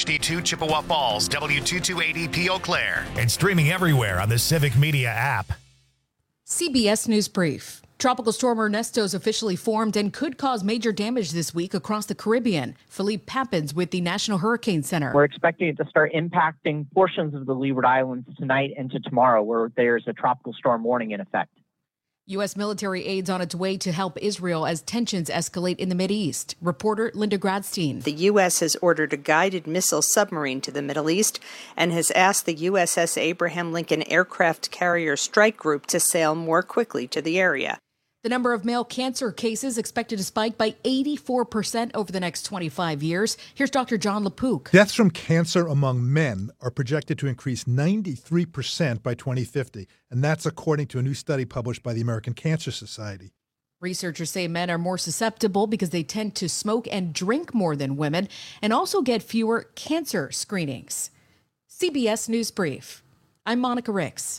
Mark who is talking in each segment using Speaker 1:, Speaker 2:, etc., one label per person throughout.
Speaker 1: HD2 Chippewa Falls, W2280P Eau Claire, and streaming everywhere on the Civic Media app.
Speaker 2: CBS News Brief. Tropical storm Ernesto is officially formed and could cause major damage this week across the Caribbean. Philippe Pappins with the National Hurricane Center.
Speaker 3: We're expecting it to start impacting portions of the Leeward Islands tonight into tomorrow, where there's a tropical storm warning in effect.
Speaker 2: U.S. military aid's on its way to help Israel as tensions escalate in the Mideast. Reporter Linda Gradstein.
Speaker 4: The U.S. has ordered a guided missile submarine to the Middle East and has asked the USS Abraham Lincoln Aircraft Carrier Strike Group to sail more quickly to the area.
Speaker 2: The number of male cancer cases expected to spike by 84% over the next 25 years. Here's Dr. John LaPook.
Speaker 5: Deaths from cancer among men are projected to increase 93% by 2050, and that's according to a new study published by the American Cancer Society.
Speaker 2: Researchers say men are more susceptible because they tend to smoke and drink more than women and also get fewer cancer screenings. CBS News Brief. I'm Monica Ricks.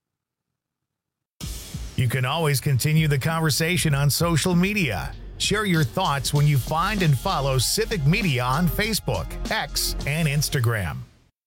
Speaker 1: You can always continue the conversation on social media. Share your thoughts when you find and follow Civic Media on Facebook, X, and Instagram.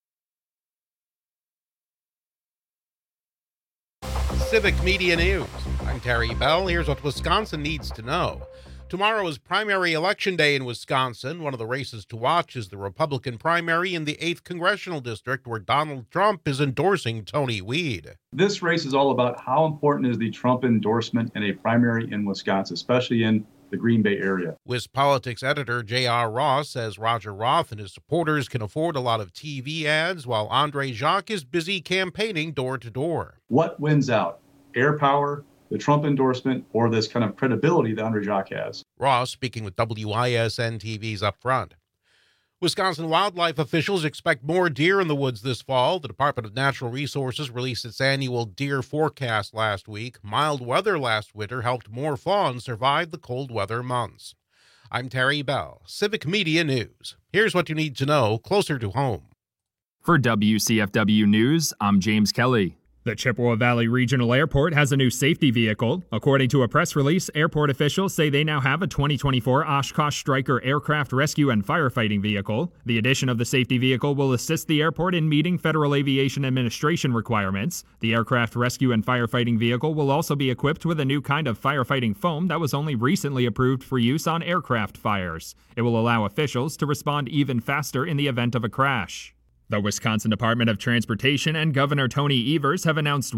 Speaker 6: Civic Media News. I'm Terry Bell. Here's what Wisconsin needs to know. Tomorrow is primary election day in Wisconsin. One of the races to watch is the Republican primary in the 8th Congressional District, where Donald Trump is endorsing Tony Weed.
Speaker 7: This race is all about how important is the Trump endorsement in a primary in Wisconsin, especially in the Green Bay area.
Speaker 6: WisPolitics editor J.R. Ross says Roger Roth and his supporters can afford a lot of TV ads, while Andre Jacques is busy campaigning door to door.
Speaker 7: What wins out? Air power, the Trump endorsement, or this kind of credibility that Andre Jacques has?
Speaker 6: Ross speaking with WISN TV's Up Front. Wisconsin wildlife officials expect more deer in the woods this fall. The Department of Natural Resources released its annual deer forecast last week. Mild weather last winter helped more fawns survive the cold weather months. I'm Terry Bell, Civic Media News. Here's what you need to know closer to home.
Speaker 8: For WCFW News, I'm James Kelly. The Chippewa Valley Regional Airport has a new safety vehicle. According to a press release, airport officials say they now have a 2024 Oshkosh Stryker aircraft rescue and firefighting vehicle. The addition of the safety vehicle will assist the airport in meeting Federal Aviation Administration requirements. The aircraft rescue and firefighting vehicle will also be equipped with a new kind of firefighting foam that was only recently approved for use on aircraft fires. It will allow officials to respond even faster in the event of a crash. The Wisconsin Department of Transportation and Governor Tony Evers have announced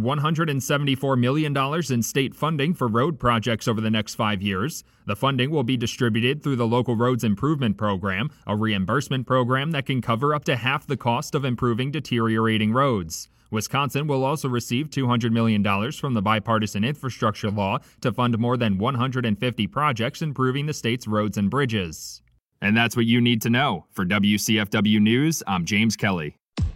Speaker 8: $174 million in state funding for road projects over the next 5 years. The funding will be distributed through the Local Roads Improvement Program, a reimbursement program that can cover up to half the cost of improving deteriorating roads. Wisconsin will also receive $200 million from the bipartisan infrastructure law to fund more than 150 projects improving the state's roads and bridges. And that's what you need to know. For WCFW News, I'm James Kelly.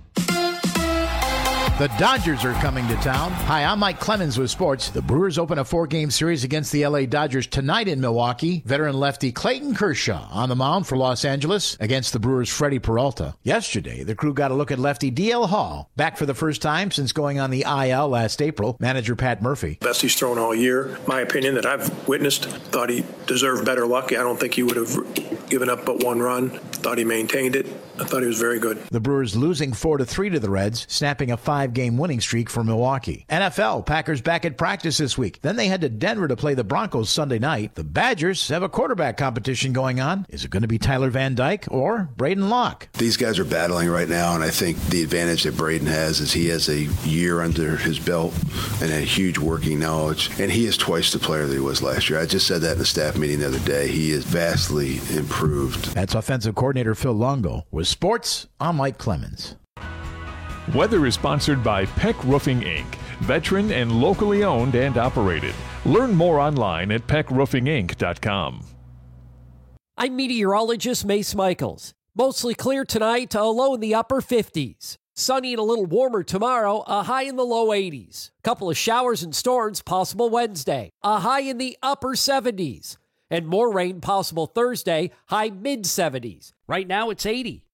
Speaker 9: The Dodgers are coming to town. Hi, I'm Mike Clemens with sports. The Brewers open a 4-game series against the LA Dodgers tonight in Milwaukee. Veteran lefty Clayton Kershaw on the mound for Los Angeles against the Brewers' Freddie Peralta. Yesterday, the crew got a look at lefty DL Hall, back for the first time since going on the IL last April. Manager Pat Murphy.
Speaker 10: Best he's thrown all year. My opinion that I've witnessed, thought he deserved better luck. I don't think he would have given up but one run. Thought he maintained it. I thought he was very good.
Speaker 9: The Brewers losing 4-3 to the Reds, snapping a 5-game winning streak for Milwaukee. NFL, Packers back at practice this week. Then they head to Denver to play the Broncos Sunday night. The Badgers have a quarterback competition going on. Is it going to be Tyler Van Dyke or Braden Locke?
Speaker 11: These guys are battling right now, and I think the advantage that Braden has is he has a year under his belt and a huge working knowledge, and he is twice the player that he was last year. I just said that in the staff meeting the other day. He is vastly improved.
Speaker 9: That's offensive coordinator Phil Longo. With sports, I'm Mike Clemens.
Speaker 12: Weather is sponsored by Peck Roofing, Inc., veteran and locally owned and operated. Learn more online at peckroofinginc.com.
Speaker 13: I'm meteorologist Mace Michaels. Mostly clear tonight, a low in the upper 50s. Sunny and a little warmer tomorrow, a high in the low 80s. Couple of showers and storms possible Wednesday, a high in the upper 70s. And more rain possible Thursday, high mid-70s. Right now it's 80.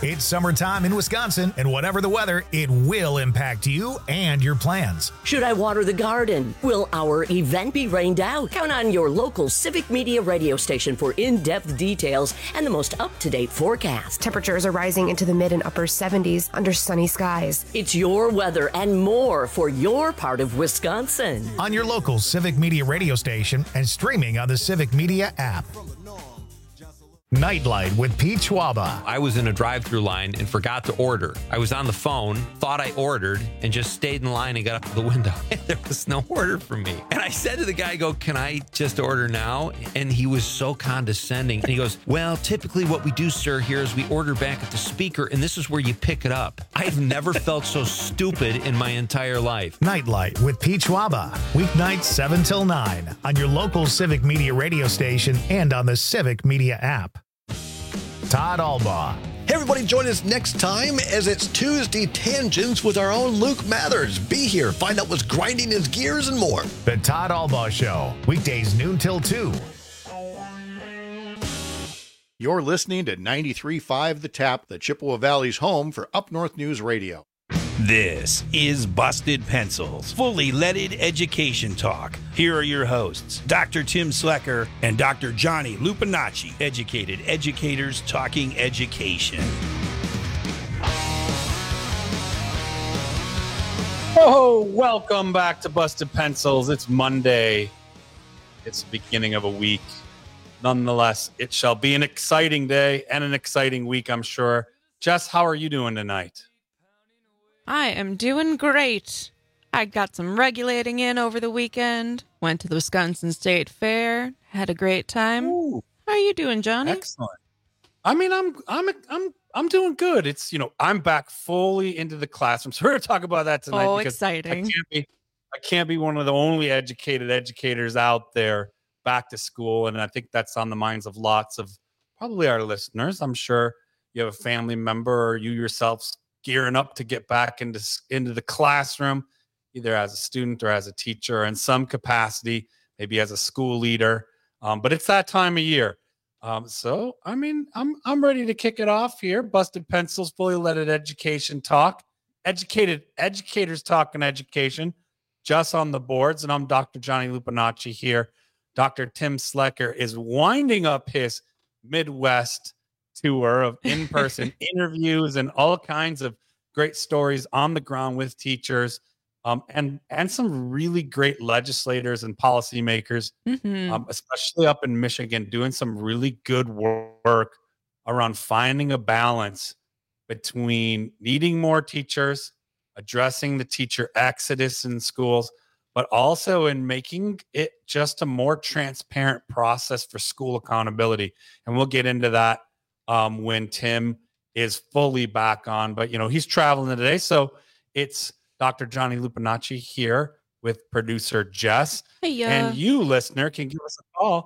Speaker 1: It's summertime in Wisconsin, and whatever the weather, it will impact you and your plans.
Speaker 14: Should I water the garden? Will our event be rained out? Count on your local Civic Media radio station for in-depth details and the most up-to-date forecast.
Speaker 15: Temperatures are rising into the mid and upper 70s under sunny skies.
Speaker 14: It's your weather and more for your part of Wisconsin.
Speaker 1: On your local Civic Media radio station and streaming on the Civic Media app. Nightlight with Pete Schwaba.
Speaker 16: I was in a drive-thru line and forgot to order. I was on the phone, thought I ordered, and just stayed in line and got up to the window. There was no order for me. And I said to the guy, can I just order now? And he was so condescending. And he goes, well, typically what we do, sir, here is we order back at the speaker, and this is where you pick it up. I've never felt so stupid in my entire life.
Speaker 1: Nightlight with Pete Schwaba. Weeknights 7 till 9 on your local Civic Media radio station and on the Civic Media app. Todd Albaugh.
Speaker 17: Hey, everybody, join us next time as it's Tuesday Tangents with our own Luke Mathers. Be here, find out what's grinding his gears and more.
Speaker 1: The Todd Albaugh Show, weekdays noon till 2.
Speaker 9: You're listening to 93.5 The Tap, the Chippewa Valley's home for Up North News Radio.
Speaker 18: This is Busted Pencils, fully leaded education talk. Here are your hosts, Dr. Tim Slecker and Dr. Johnny Lupinacci, educated educators talking education.
Speaker 19: Oh, welcome back to Busted Pencils. It's Monday. It's the beginning of a week. Nonetheless, it shall be an exciting day and an exciting week, I'm sure. Jess, how are you doing tonight?
Speaker 20: I am doing great. I got some regulating in over the weekend. Went to the Wisconsin State Fair. Had a great time. Ooh, how are you doing, Johnny?
Speaker 19: Excellent. I mean, I'm doing good. It's, I'm back fully into the classroom. So we're going to talk about that tonight.
Speaker 20: Oh, exciting.
Speaker 19: I can't be one of the only educated educators out there back to school. And I think that's on the minds of lots of probably our listeners. I'm sure you have a family member or you yourself gearing up to get back into the classroom, either as a student or as a teacher, or in some capacity, maybe as a school leader. But it's that time of year. So, I mean, I'm ready to kick it off here. Busted Pencils, fully leaded education talk. Educated educators talking education. Just on the boards. And I'm Dr. Johnny Lupinacci here. Dr. Tim Slecker is winding up his Midwest tour of in-person interviews and all kinds of great stories on the ground with teachers, and some really great legislators and policymakers, especially up in Michigan, doing some really good work around finding a balance between needing more teachers, addressing the teacher exodus in schools, but also in making it just a more transparent process for school accountability. And we'll get into that when Tim is fully back on, but he's traveling today. So it's Dr. Johnny Lupinacci here with producer Jess.
Speaker 20: Hey,
Speaker 19: and you, listener, can give us a call,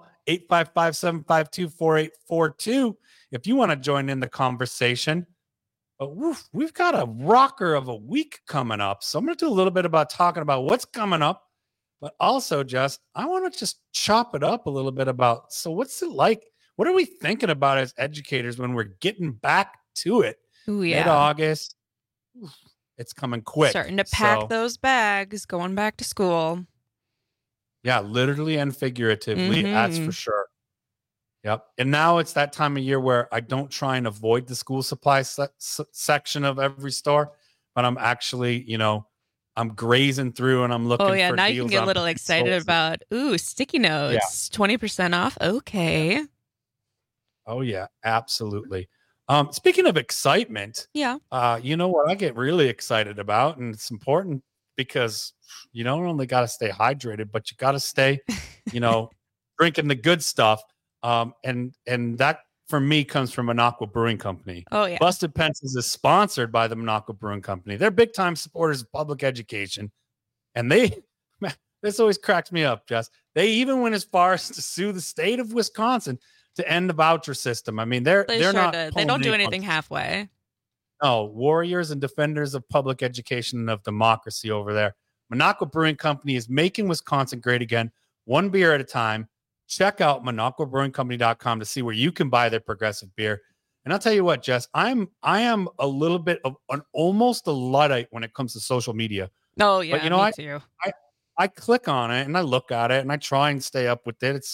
Speaker 19: 855-752-4842, if you want to join in the conversation. But we've got a rocker of a week coming up. So I'm going to do a little bit about talking about what's coming up, but also, Jess, I want to just chop it up a little bit about, so what's it like? What are we thinking about as educators when we're getting back to it?
Speaker 20: Ooh, yeah.
Speaker 19: Mid-August. It's coming quick.
Speaker 20: Starting to pack those bags, going back to school.
Speaker 19: Yeah, literally and figuratively, that's for sure. Yep. And now it's that time of year where I don't try and avoid the school supply section of every store, but I'm actually, I'm grazing through and I'm looking for deals.
Speaker 20: Oh, yeah. Now you can get a little excited about, sticky notes, 20% off. Okay.
Speaker 19: Oh, yeah, absolutely. Speaking of excitement, you know what I get really excited about, and it's important because you don't only got to stay hydrated, but you got to stay, drinking the good stuff. And that for me comes from Minocqua Brewing Company.
Speaker 20: Oh, yeah.
Speaker 19: Busted Pencils is sponsored by the Minocqua Brewing Company. They're big time supporters of public education, and this always cracks me up, Jess. They even went as far as to sue the state of Wisconsin to end the voucher system. I mean, they're not.
Speaker 20: They don't do anything halfway.
Speaker 19: No, warriors and defenders of public education and of democracy over there. Minocqua Brewing Company is making Wisconsin great again, one beer at a time. Check out MinocquaBrewingCompany.com to see where you can buy their progressive beer. And I'll tell you what, Jess, I am a little bit of almost a Luddite when it comes to social media.
Speaker 20: Oh yeah,
Speaker 19: but you know,
Speaker 20: me too.
Speaker 19: I click on it and I look at it and I try and stay up with it.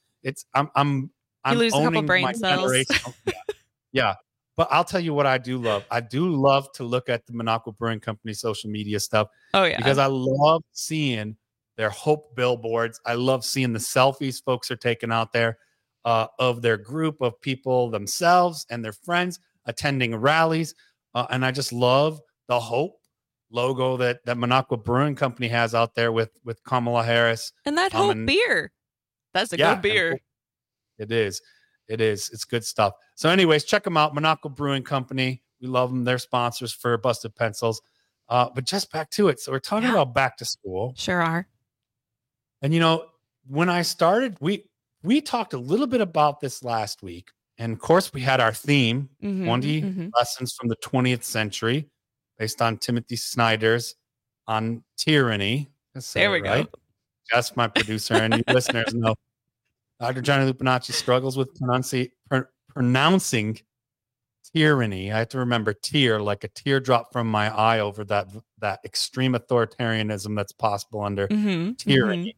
Speaker 19: I'm
Speaker 20: You lose a couple
Speaker 19: owning
Speaker 20: brain
Speaker 19: my
Speaker 20: cells.
Speaker 19: generation. Yeah. But I'll tell you what I do love. I do love to look at the Minocqua Brewing Company social media stuff.
Speaker 20: Oh yeah.
Speaker 19: Because I love seeing their hope billboards. I love seeing the selfies folks are taking out there of their group of people themselves and their friends attending rallies. And I just love the hope logo that Minocqua Brewing Company has out there with Kamala Harris.
Speaker 20: And that Hope beer. That's a good beer.
Speaker 19: It is. It's good stuff. So anyways, check them out. Minocqua Brewing Company. We love them. They're sponsors for Busted Pencils. But just back to it. So we're talking about back to school.
Speaker 20: Sure are.
Speaker 19: And, you know, when I started, we talked a little bit about this last week. And, of course, we had our theme, 20 lessons from the 20th century, based on Timothy Snyder's On Tyranny.
Speaker 20: There we go.
Speaker 19: Jess, my producer, and you listeners know Dr. Johnny Lupinacci struggles with pronouncing tyranny. I have to remember tear, like a teardrop from my eye over that extreme authoritarianism that's possible under tyranny.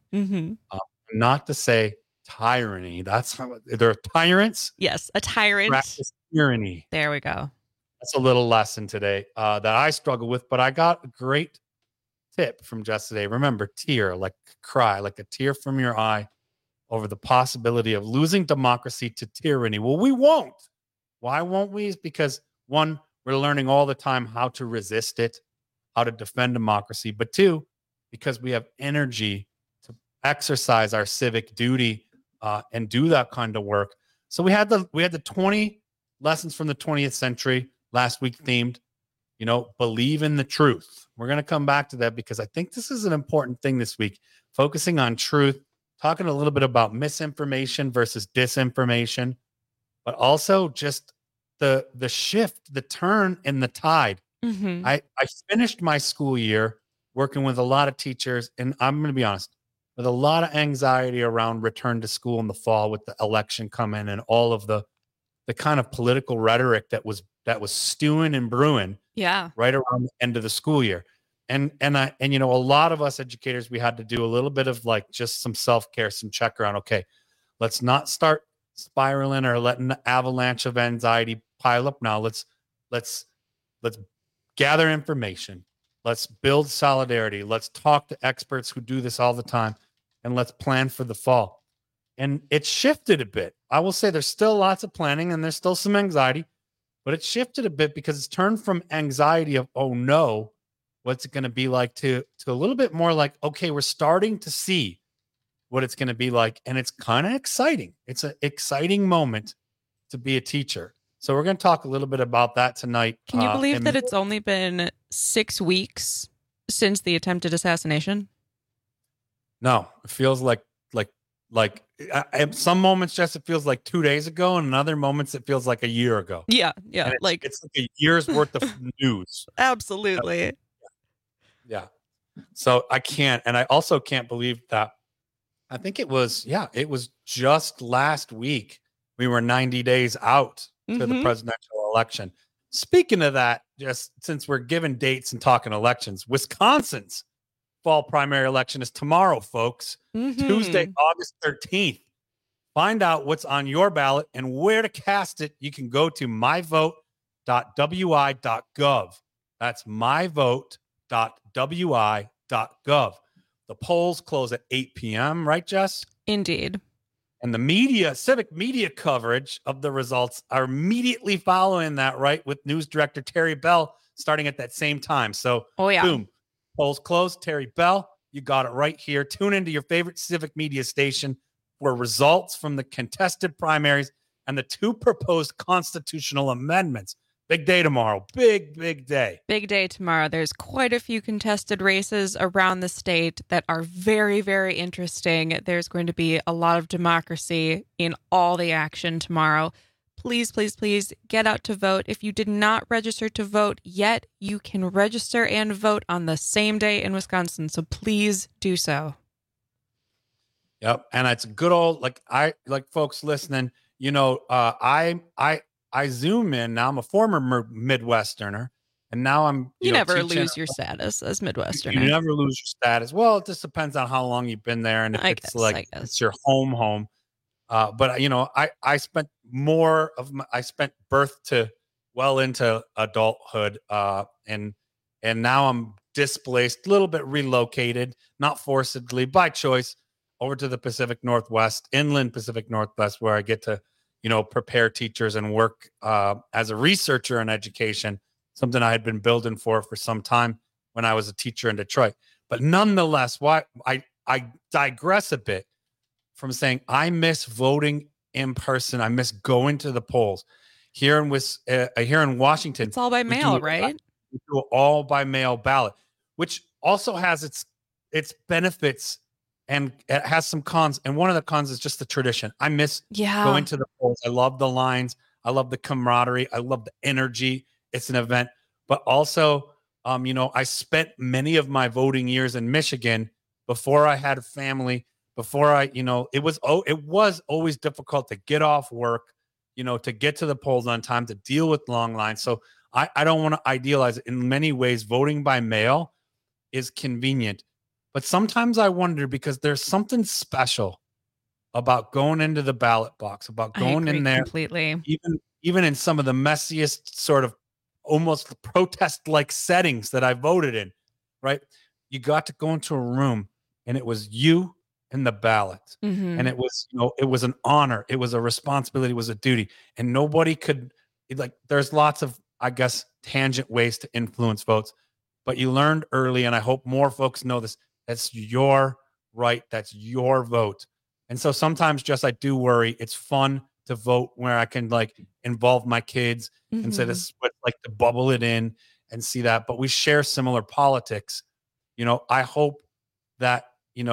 Speaker 19: Not to say tyranny. That's how they're tyrants.
Speaker 20: Yes, a tyrant.
Speaker 19: Practice tyranny.
Speaker 20: There we go.
Speaker 19: That's a little lesson today that I struggle with, but I got a great tip from Jess today. Remember, tear, like cry, like a tear from your eye over the possibility of losing democracy to tyranny. Well, we won't. Why won't we? Is because, one, we're learning all the time how to resist it, how to defend democracy. But two, because we have energy to exercise our civic duty and do that kind of work. So we had the 20 lessons from the 20th century last week themed, you know, believe in the truth. We're going to come back to that because I think this is an important thing this week, focusing on truth, talking a little bit about misinformation versus disinformation, but also just the shift, the turn in the tide. I finished my school year working with a lot of teachers, and I'm going to be honest, with a lot of anxiety around return to school in the fall with the election coming and all of the kind of political rhetoric that was stewing and brewing right around the end of the school year. And you know, a lot of us educators, we had to do a little bit of like just some self-care, some check around. Okay, let's not start spiraling or letting the avalanche of anxiety pile up now. Let's gather information. Let's build solidarity. Let's talk to experts who do this all the time, and let's plan for the fall. And it shifted a bit. I will say there's still lots of planning and there's still some anxiety, but it shifted a bit because it's turned from anxiety of, oh no, what's it going to be like, to a little bit more like, okay, we're starting to see what it's going to be like. And it's kind of exciting. It's an exciting moment to be a teacher. So we're going to talk a little bit about that tonight.
Speaker 20: Can you believe that it's only been 6 weeks since the attempted assassination?
Speaker 19: No, it feels like some moments, Jess, it feels like 2 days ago, and in other moments it feels like a year ago.
Speaker 20: Yeah.
Speaker 19: It's like a year's worth of news.
Speaker 20: Absolutely.
Speaker 19: Yeah. So I can't, and I also can't believe that. I think it was just last week we were 90 days out to the presidential election. Speaking of that, just since we're giving dates and talking elections, Wisconsin's fall primary election is tomorrow, folks. Tuesday, August 13th. Find out what's on your ballot and where to cast it. You can go to myvote.wi.gov. That's myvote.wi.gov. The polls close at 8 p.m., right, Jess?
Speaker 20: Indeed.
Speaker 19: And the civic media coverage of the results are immediately following that, right, with news director Terry Bell starting at that same time. So, boom, polls closed. Terry Bell, you got it right here. Tune into your favorite civic media station for results from the contested primaries and the 2 proposed constitutional amendments. Big day tomorrow. Big day.
Speaker 20: Big day tomorrow. There's quite a few contested races around the state that are very, very interesting. There's going to be a lot of democracy in all the action tomorrow. Please, please, please get out to vote. If you did not register to vote yet, you can register and vote on the same day in Wisconsin. So please do so.
Speaker 19: Yep. And it's good old, like folks listening, you know, I zoom in. Now I'm a former Midwesterner, and now I'm
Speaker 20: you never
Speaker 19: teaching.
Speaker 20: lose your status as Midwesterner.
Speaker 19: You never lose your status. Well, it just depends on how long you've been there, and if it's your home. But I spent I spent birth to well into adulthood, and now I'm displaced, a little bit relocated, not forcibly, by choice, over to the Pacific Northwest, inland Pacific Northwest, where I get to, prepare teachers and work as a researcher in education, something I had been building for some time when I was a teacher in Detroit. But nonetheless, why I digress a bit from saying I miss voting in person. I miss going to the polls. Here in Washington,
Speaker 20: it's all by mail, right?
Speaker 19: We do it all by mail ballot, which also has its benefits and it has some cons. And one of the cons is just the tradition. I miss going to the polls. I love the lines. I love the camaraderie. I love the energy. It's an event. But also, I spent many of my voting years in Michigan before I had a family. Before it was always difficult to get off work, to get to the polls on time, to deal with long lines. So I don't want to idealize it. In many ways, voting by mail is convenient. But sometimes I wonder, because there's something special about going into the ballot box, about going in there
Speaker 20: completely.
Speaker 19: Even in some of the messiest sort of almost protest-like settings that I voted in, right? You got to go into a room and it was you and the ballot.
Speaker 20: Mm-hmm.
Speaker 19: And it was, it was an honor. It was a responsibility. It was a duty. And nobody could, there's lots of, I guess, tangent ways to influence votes. But you learned early, and I hope more folks know this, that's your right. That's your vote. And so sometimes I do worry. It's fun to vote where I can involve my kids and say, this is what to bubble it in and see that. But we share similar politics. I hope that,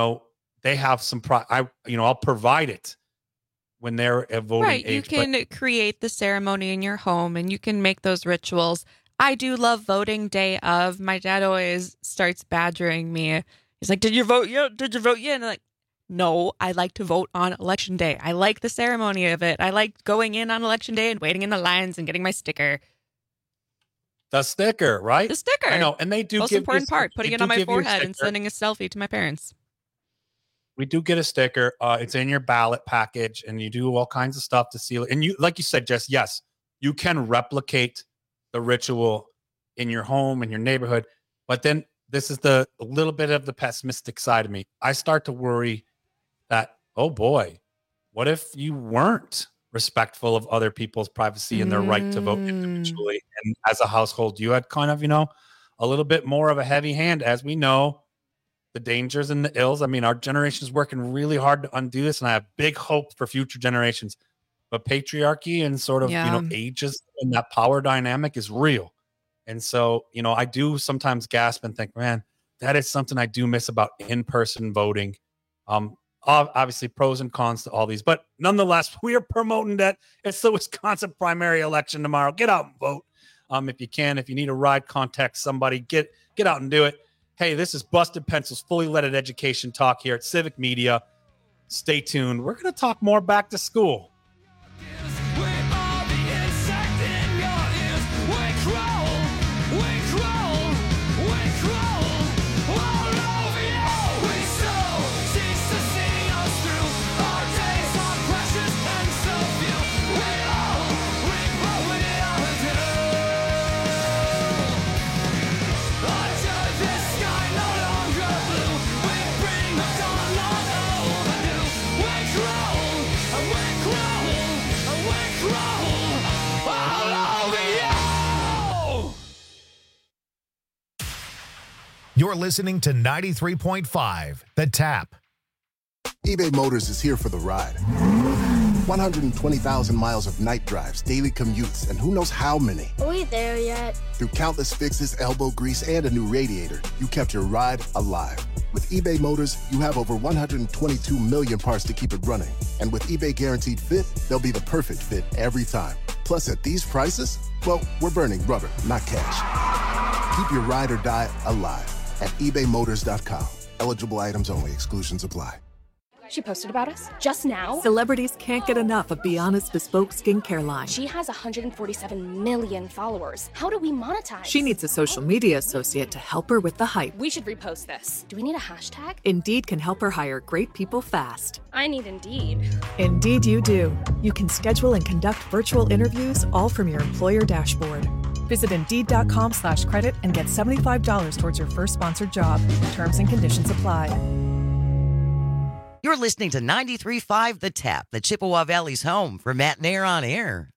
Speaker 19: they have some I'll provide it when they're a voting
Speaker 20: right.
Speaker 19: age.
Speaker 20: You can create the ceremony in your home and you can make those rituals. I do love voting day of. My dad always starts badgering me. He's like, did you vote yet? Did you vote yet? And I'm like, no, I like to vote on election day. I like the ceremony of it. I like going in on election day and waiting in the lines and getting my sticker.
Speaker 19: The sticker, right?
Speaker 20: The sticker.
Speaker 19: I know. And they do
Speaker 20: most important part, putting it on my forehead and sending a selfie to my parents.
Speaker 19: We do get a sticker. It's in your ballot package, and you do all kinds of stuff to seal it. And you, like you said, Jess, yes, you can replicate the ritual in your home, in your neighborhood. But then this is a little bit of the pessimistic side of me. I start to worry that, oh boy, what if you weren't respectful of other people's privacy and their right to vote individually? And as a household, you had kind of, a little bit more of a heavy hand, as we know. The dangers and the ills. I mean, our generation is working really hard to undo this, and I have big hopes for future generations. But patriarchy and sort of, ages and that power dynamic is real. And so, I do sometimes gasp and think, man, that is something I do miss about in-person voting. Obviously, pros and cons to all these. But nonetheless, we are promoting that. It's the Wisconsin primary election tomorrow. Get out and vote if you can. If you need a ride, contact somebody. Get out and do it. Hey, this is Busted Pencils, fully leaded education talk here at Civic Media. Stay tuned. We're going to talk more back to school.
Speaker 1: You're listening to 93.5, The Tap.
Speaker 21: eBay Motors is here for the ride. 120,000 miles of night drives, daily commutes, and who knows how many.
Speaker 22: Are we there yet?
Speaker 21: Through countless fixes, elbow grease, and a new radiator, you kept your ride alive. With eBay Motors, you have over 122 million parts to keep it running. And with eBay Guaranteed Fit, they'll be the perfect fit every time. Plus, at these prices, well, we're burning rubber, not cash. Keep your ride or die alive at ebaymotors.com. Eligible items only. Exclusions apply.
Speaker 3: She posted about us just now.
Speaker 22: Celebrities can't get enough of Be Honest Bespoke skincare line.
Speaker 3: She has 147 million followers. How do we monetize?
Speaker 22: She needs a social media associate to help her with the hype.
Speaker 3: We should repost this. Do we need a hashtag?
Speaker 22: Indeed can help her hire great people fast.
Speaker 3: I need Indeed.
Speaker 22: Indeed you do. You can schedule and conduct virtual interviews all from your employer dashboard. Visit Indeed.com/credit and get $75 towards your first sponsored job. Terms and conditions apply.
Speaker 23: You're listening to 93.5 The Tap, the Chippewa Valley's home for Matt Nair on Air.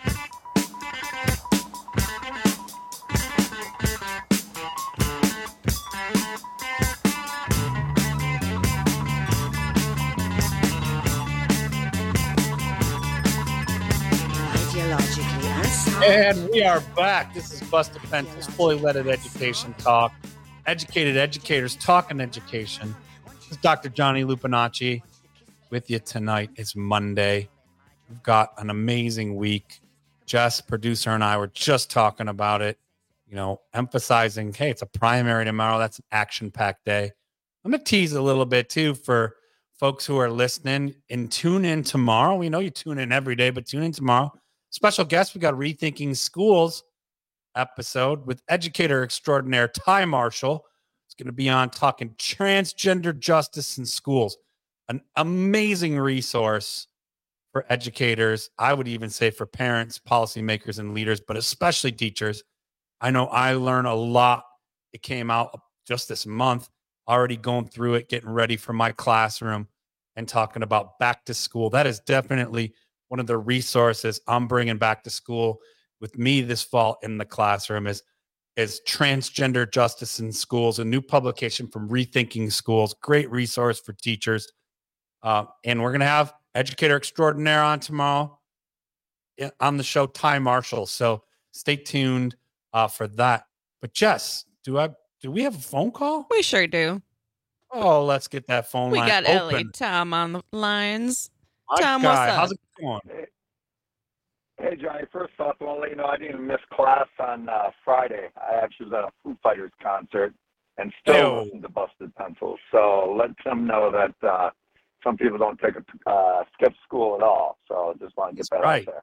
Speaker 19: And we are back. This is Busted Pencils, fully leaded education talk. Educated educators talking education. This is Dr. Johnny Lupinacci with you tonight. It's Monday. We've got an amazing week. Jess, producer, and I were just talking about it, emphasizing, hey, it's a primary tomorrow. That's an action-packed day. I'm going to tease a little bit, too, for folks who are listening. And tune in tomorrow. We know you tune in every day, but tune in tomorrow. Special guest, we got Rethinking Schools episode with educator extraordinaire Ty Marshall. It's going to be on talking transgender justice in schools, an amazing resource for educators. I would even say for parents, policymakers, and leaders, but especially teachers. I know I learned a lot. It came out just this month, already going through it, getting ready for my classroom and talking about back to school. That is definitely one of the resources I'm bringing back to school with me this fall in the classroom is Transgender Justice in Schools, a new publication from Rethinking Schools. Great resource for teachers. And we're going to have educator extraordinaire on tomorrow on the show, Ty Marshall. So stay tuned for that. But Jess, do we have a phone call?
Speaker 20: We sure do.
Speaker 19: Oh, let's get that phone line open.
Speaker 20: We got Ellie Tom on the lines.
Speaker 19: My
Speaker 20: Tom,
Speaker 19: guy,
Speaker 20: what's up?
Speaker 19: how's it going?
Speaker 24: Hey, Johnny, first off, I want to let you know I didn't miss class on Friday. I actually was at a Foo Fighters concert and still listened to Busted Pencils. So let them know that some people don't skip school at all. So just want to get that out there.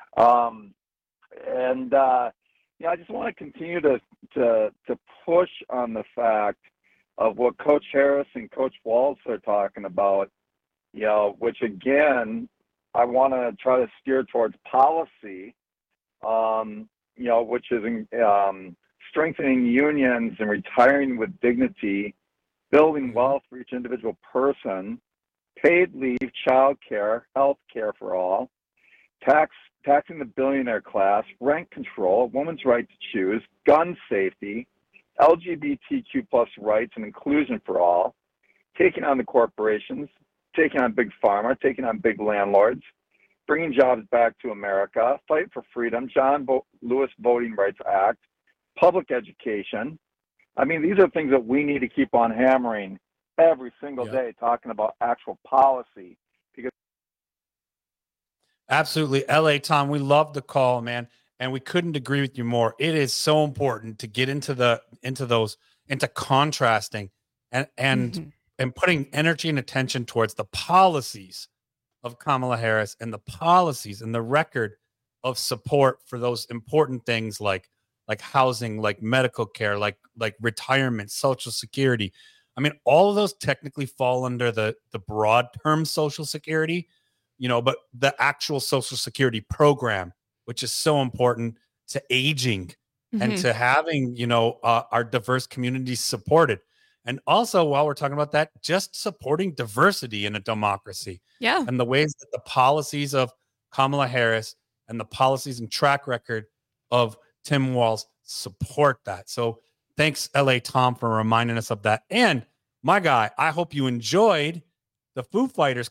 Speaker 24: I just want to continue to push on the fact of what Coach Harris and Coach Waltz are talking about, which again, I want to try to steer towards policy, which is strengthening unions and retiring with dignity, building wealth for each individual person, paid leave, child care, health care for all, taxing the billionaire class, rent control, women's right to choose, gun safety, LGBTQ plus rights and inclusion for all, taking on the corporations, taking on big pharma, taking on big landlords, bringing jobs back to America, fight for freedom, John Lewis Voting Rights Act, public education. I mean, these are things that we need to keep on hammering every single day, talking about actual policy. Because
Speaker 19: absolutely. LA Tom, we love the call, man. And we couldn't agree with you more. It is so important to get into contrasting and putting energy and attention towards the policies of Kamala Harris and the policies and the record of support for those important things like housing, like medical care, like retirement, Social Security. I mean, all of those technically fall under the broad term Social Security, but the actual Social Security program, which is so important to aging and to having, our diverse communities supported. And also, while we're talking about that, just supporting diversity in a democracy.
Speaker 20: Yeah.
Speaker 19: And the ways that the policies of Kamala Harris and the policies and track record of Tim Walz support that. So thanks, LA Tom, for reminding us of that. And my guy, I hope you enjoyed the Foo Fighters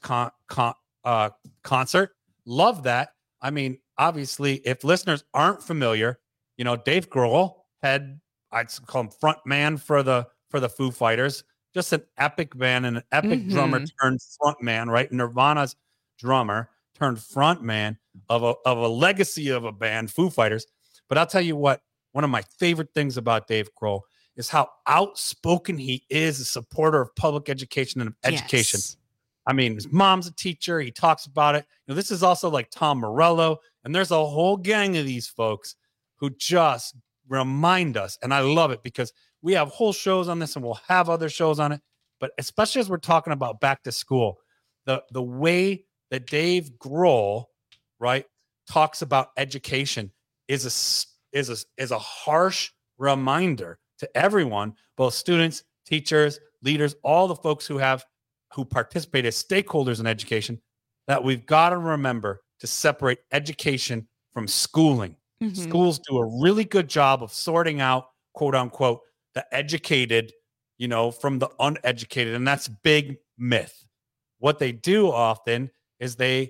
Speaker 19: concert. Love that. I mean, obviously, if listeners aren't familiar, Dave Grohl I'd call him front man for the Foo Fighters, just an epic band and an epic drummer turned front man, right? Nirvana's drummer turned front man of a legacy of a band, Foo Fighters. But I'll tell you what, one of my favorite things about Dave Grohl is how outspoken he is, a supporter of public education and education.
Speaker 20: Yes.
Speaker 19: I mean, his mom's a teacher. He talks about it. This is also like Tom Morello. And there's a whole gang of these folks who just remind us. And I love it because we have whole shows on this and we'll have other shows on it. But especially as we're talking about back to school, the way that Dave Grohl, right, talks about education is a harsh reminder to everyone, both students, teachers, leaders, all the folks who participate as stakeholders in education, that we've got to remember to separate education from schooling. Mm-hmm. Schools do a really good job of sorting out, quote unquote, the educated, from the uneducated. And that's a big myth. What they do often is they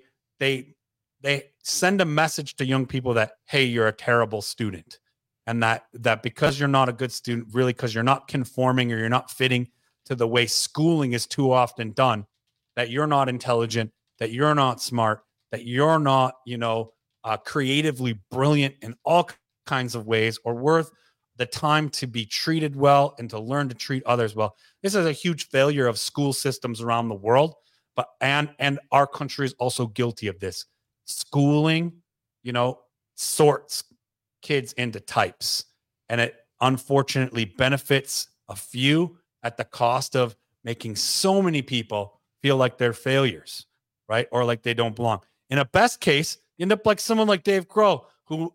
Speaker 19: send a message to young people that, hey, you're a terrible student. And that because you're not a good student, really because you're not conforming or you're not fitting to the way schooling is too often done, that you're not intelligent, that you're not smart, that you're not, creatively brilliant in all kinds of ways or worth the time to be treated well and to learn to treat others well. This is a huge failure of school systems around the world, but and our country is also guilty of this. Schooling, sorts kids into types, and it unfortunately benefits a few at the cost of making so many people feel like they're failures, right? Or like they don't belong. In a best case, you end up like someone like Dave Grohl,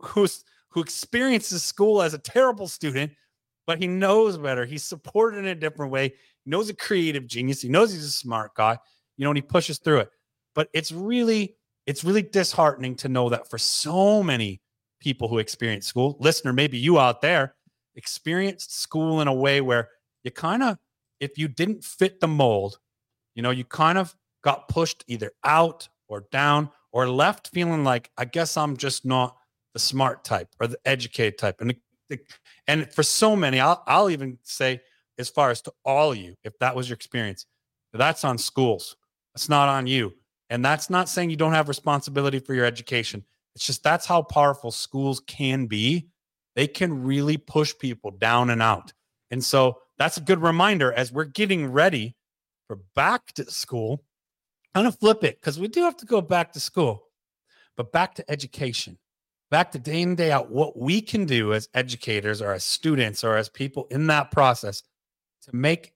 Speaker 19: who experiences school as a terrible student, but he knows better. He's supported in a different way. He knows a creative genius. He knows he's a smart guy, and he pushes through it. But it's really disheartening to know that for so many people who experience school, listener, maybe you out there, experienced school in a way where you kind of, if you didn't fit the mold, you kind of got pushed either out or down or left feeling like, I guess I'm just not the smart type or the educated type. And for so many, I'll even say, as far as to all of you, if that was your experience, that's on schools. It's not on you. And that's not saying you don't have responsibility for your education. It's just that's how powerful schools can be. They can really push people down and out. And so that's a good reminder as we're getting ready for back to school. I'm going to flip it because we do have to go back to school, but back to education, back to day in, day out, what we can do as educators or as students or as people in that process to make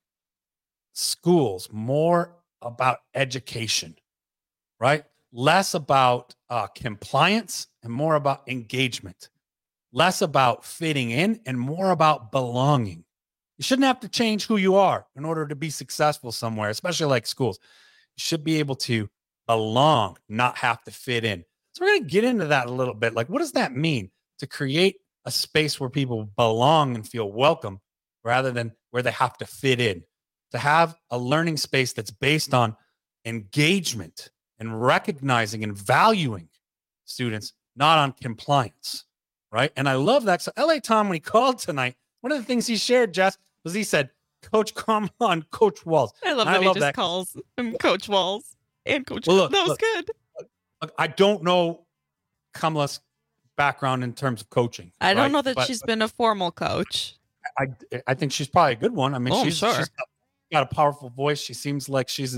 Speaker 19: schools more about education, right? Less about compliance and more about engagement, less about fitting in and more about belonging. You shouldn't have to change who you are in order to be successful somewhere, especially like schools. You should be able to belong, not have to fit in. So we're going to get into that a little bit. Like, what does that mean to create a space where people belong and feel welcome rather than where they have to fit in? To have a learning space that's based on engagement and recognizing and valuing students, not on compliance, right? And I love that. So LA Tom, when he called tonight, one of the things he shared, Jess, was he said, Coach Kamala, Coach Walls.
Speaker 20: I love that he just calls him Coach Walls and Coach. Well, that was good.
Speaker 19: I don't know Kamala's background in terms of coaching.
Speaker 20: I don't know that she's been a formal coach.
Speaker 19: I think she's probably a good one. I mean, she's got a powerful voice. She seems like she's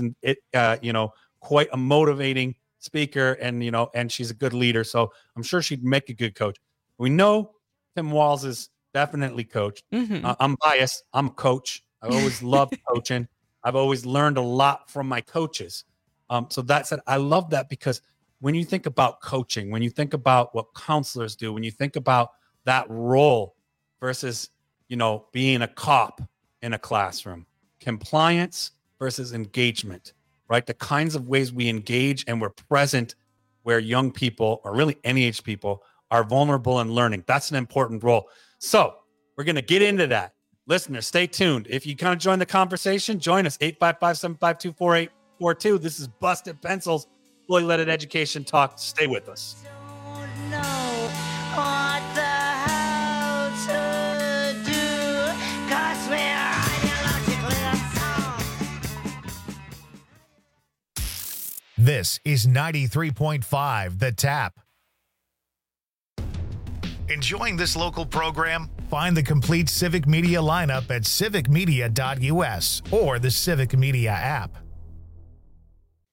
Speaker 19: quite a motivating speaker, and she's a good leader. So I'm sure she'd make a good coach. We know Tim Walz is definitely coach. Mm-hmm. I'm biased. I'm a coach. I always loved coaching. I've always learned a lot from my coaches. So that said, I love that because when you think about coaching, when you think about what counselors do, when you think about that role versus, being a cop in a classroom, compliance versus engagement, right? The kinds of ways we engage and we're present where young people, or really any age people, are vulnerable and learning. That's an important role. So we're going to get into that. Listeners, stay tuned. If you kind of join the conversation, join us, 855-752-4842. This is Busted Pencils, fully loaded education talk. Stay with us.
Speaker 1: This is 93.5 The Tap. Enjoying this local program? Find the complete Civic Media lineup at civicmedia.us or the Civic Media app.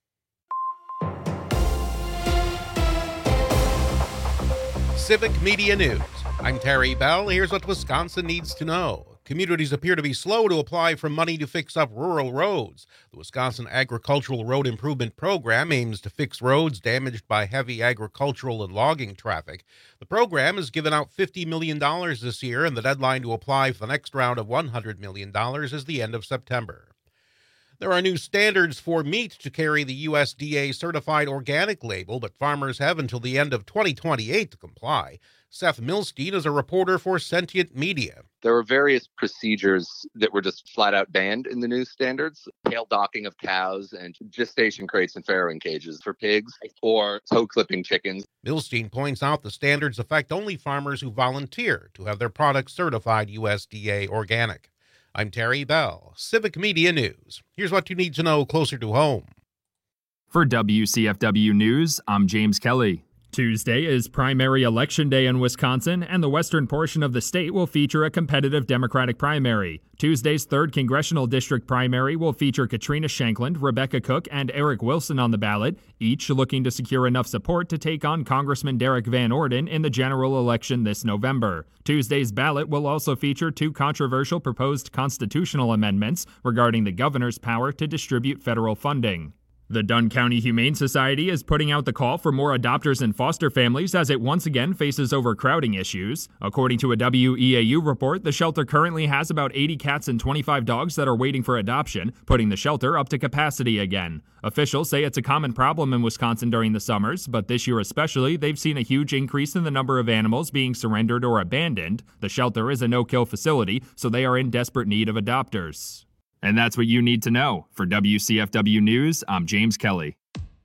Speaker 6: Civic Media News. I'm Terry Bell. Here's what Wisconsin needs to know. Communities appear to be slow to apply for money to fix up rural roads. The Wisconsin Agricultural Road Improvement Program aims to fix roads damaged by heavy agricultural and logging traffic. The program has given out $50 million this year, and the deadline to apply for the next round of $100 million is the end of September. There are new standards for meat to carry the USDA certified organic label, but farmers have until the end of 2028 to comply. Seth Milstein is a reporter for Sentient Media.
Speaker 2: There were various procedures that were just flat out banned in the new standards. Tail docking of cows and gestation crates and farrowing cages for pigs or toe clipping chickens.
Speaker 6: Milstein points out the standards affect only farmers who volunteer to have their products certified USDA organic. I'm Terry Bell, Civic Media News. Here's what you need to know closer to home.
Speaker 8: For WCFW News, I'm James Kelly. Tuesday is primary election day in Wisconsin, and the western portion of the state will feature a competitive Democratic primary. Tuesday's 3rd Congressional District primary will feature Katrina Shankland, Rebecca Cook, and Eric Wilson on the ballot, each looking to secure enough support to take on Congressman Derek Van Orden in the general election this November. Tuesday's ballot will also feature 2 controversial proposed constitutional amendments regarding the governor's power to distribute federal funding. The Dunn County Humane Society is putting out the call for more adopters and foster families as it once again faces overcrowding issues. According to a WEAU report, the shelter currently has about 80 cats and 25 dogs that are waiting for adoption, putting the shelter up to capacity again. Officials say it's a common problem in Wisconsin during the summers, but this year especially, they've seen a huge increase in the number of animals being surrendered or abandoned. The shelter is a no-kill facility, so they are in desperate need of adopters. And that's what you need to know. For WCFW News, I'm James Kelly.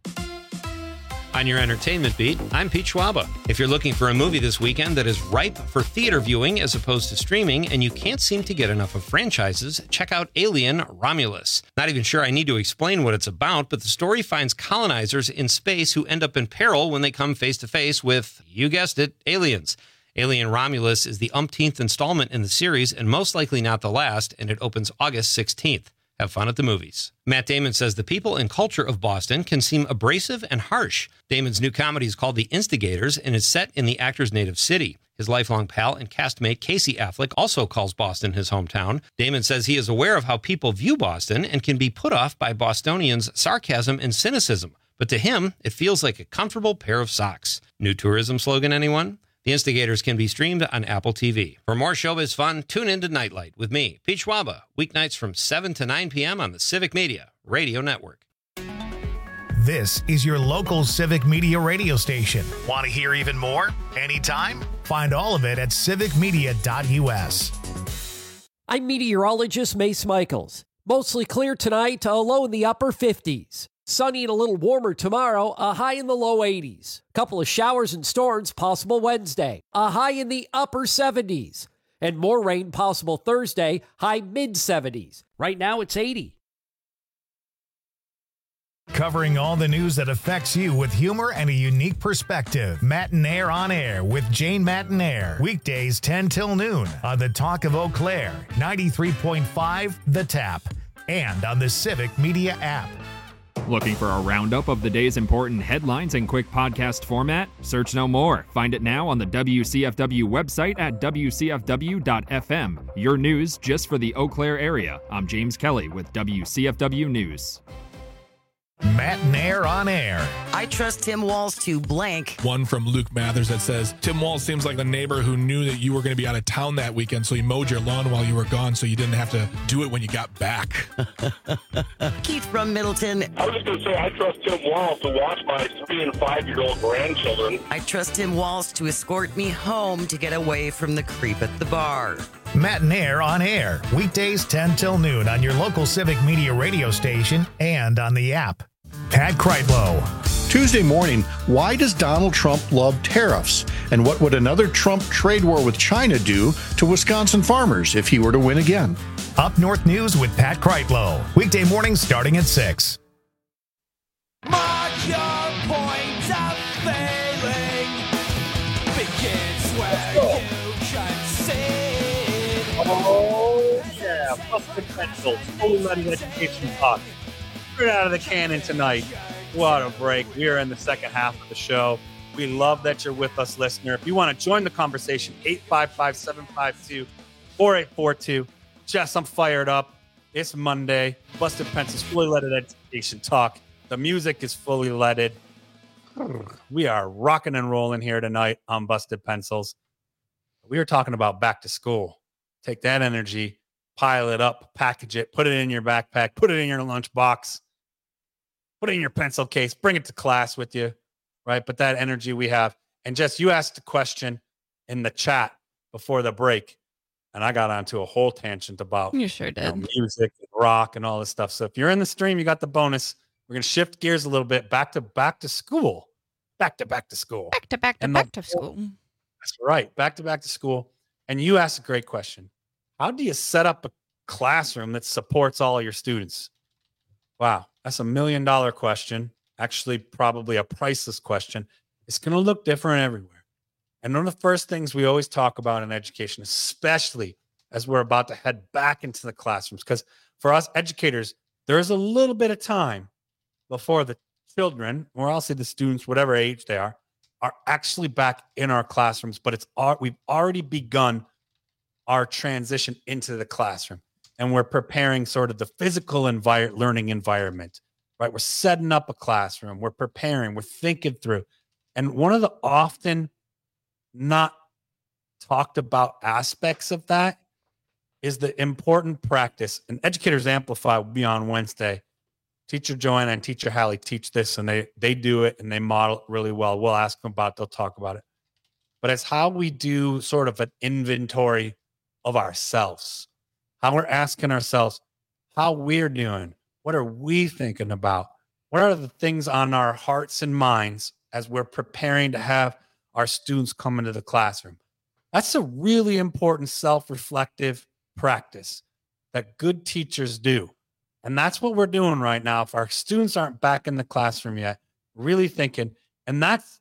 Speaker 16: On your entertainment beat, I'm Pete Schwaba. If you're looking for a movie this weekend that is ripe for theater viewing as opposed to streaming, and you can't seem to get enough of franchises, check out Alien: Romulus. Not even sure I need to explain what it's about, but the story finds colonizers in space who end up in peril when they come face to face with, you guessed it, aliens. Alien: Romulus is the umpteenth installment in the series and most likely not the last, and it opens August 16th. Have fun at the movies. Matt Damon says the people and culture of Boston can seem abrasive and harsh. Damon's new comedy is called The Instigators and is set in the actor's native city. His lifelong pal and castmate Casey Affleck also calls Boston his hometown. Damon says he is aware of how people view Boston and can be put off by Bostonians' sarcasm and cynicism. But to him, it feels like a comfortable pair of socks. New tourism slogan, anyone? The Instigators can be streamed on Apple TV. For more showbiz fun, tune in to Nightlight with me, Pete Schwaba, weeknights from 7 to 9 p.m. on the Civic Media Radio Network.
Speaker 1: This is your local Civic Media radio station. Want to hear even more? Anytime? Find all of it at civicmedia.us.
Speaker 13: I'm meteorologist Mace Michaels. Mostly clear tonight, a low in the upper 50s. Sunny and a little warmer tomorrow, a high in the low 80s. Couple of showers and storms possible Wednesday, a high in the upper 70s. And more rain possible Thursday, high mid-70s. Right now it's 80.
Speaker 1: Covering all the news that affects you with humor and a unique perspective. Matinaire on Air with Jane Matinaire. Weekdays 10 till noon on the Talk of Eau Claire, 93.5 The Tap, and on the Civic Media app.
Speaker 8: Looking for a roundup of the day's important headlines in quick podcast format? Search no more. Find it now on the WCFW website at WCFW.FM. Your news just for the Eau Claire area. I'm James Kelly with WCFW News.
Speaker 1: Matinaire on Air.
Speaker 23: I trust Tim Walz to blank.
Speaker 4: One from Luke Mathers that says, Tim Walz seems like the neighbor who knew that you were going to be out of town that weekend, so he mowed your lawn while you were gone so you didn't have to do it when you got back.
Speaker 23: Keith from Middleton.
Speaker 5: I was just going to say, I trust Tim Walz to watch my 3- and 5-year-old grandchildren.
Speaker 23: I trust Tim Walz to escort me home to get away from the creep at the bar.
Speaker 1: Matinaire on Air. Weekdays 10 till noon on your local Civic Media radio station and on the app. Pat Kreitlow.
Speaker 7: Tuesday morning, why does Donald Trump love tariffs? And what would another Trump trade war with China do to Wisconsin farmers if he were to win again?
Speaker 1: Up North News with Pat Kreitlow. Weekday mornings starting at 6.
Speaker 25: Mark your point of failing begins where you concede.
Speaker 19: Oh, yeah. Busted Pencils. Fully Letting Education Talk. Straight out of the cannon tonight. What a break. We are in the second half of the show. We love that you're with us, listener. If you want to join the conversation, 855-752-4842. Jess, I'm fired up. It's Monday. Busted Pencils, fully leaded education talk. The music is fully leaded. We are rocking and rolling here tonight on Busted Pencils. We are talking about back to school. Take that energy, pile it up, package it, put it in your backpack, put it in your lunchbox, put it in your pencil case, bring it to class with you, right? But that energy we have. And Jess, you asked a question in the chat before the break, and I got onto a whole tangent about
Speaker 20: You sure did.
Speaker 19: music and rock and all this stuff. So if you're in the stream, you got the bonus. We're going to shift gears a little bit back to school. Back to school.
Speaker 20: Back to school.
Speaker 19: That's right. Back to school. And you asked a great question. How do you set up a classroom that supports all of your students? Wow. That's $1 million question. Actually, probably a priceless question. It's going to look different everywhere. And one of the first things we always talk about in education, especially as we're about to head back into the classrooms, because for us educators, there's a little bit of time before the children, or I'll say the students, whatever age they are actually back in our classrooms. But we've already begun our transition into the classroom, and we're preparing sort of the physical learning environment, right? We're setting up a classroom. We're preparing. We're thinking through. And one of the often not talked about aspects of that is the important practice. And Educators Amplify will be on Wednesday. Teacher Joanna and Teacher Hallie teach this, and they do it and they model it really well. We'll ask them about it. They'll talk about it. But it's how we do sort of an inventory of ourselves, how we're asking ourselves how we're doing. What are we thinking about? What are the things on our hearts and minds as we're preparing to have our students come into the classroom? That's a really important self-reflective practice that good teachers do. And that's what we're doing right now. If our students aren't back in the classroom yet, really thinking, and that's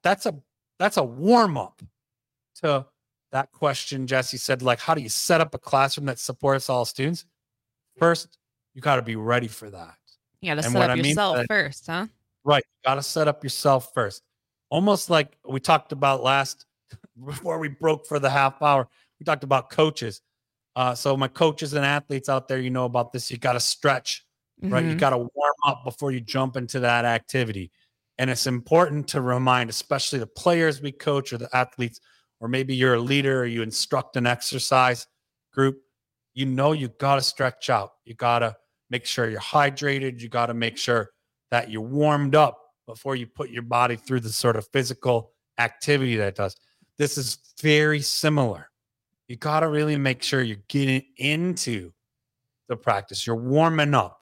Speaker 19: a warm-up to that question Jesse said, like, how do you set up a classroom that supports all students? First, you got to be ready for that.
Speaker 20: You got to set up yourself first, huh?
Speaker 19: Right. You got to set up yourself first. Almost like we talked about before we broke for the half hour, we talked about coaches. So my coaches and athletes out there, you know about this. You got to stretch, right? You got to warm up before you jump into that activity. And it's important to remind, especially the players we coach or the athletes, or maybe you're a leader or you instruct an exercise group, you got to stretch out. You got to make sure you're hydrated. You got to make sure that you're warmed up before you put your body through the sort of physical activity that it does. This is very similar. You got to really make sure you're getting into the practice. You're warming up.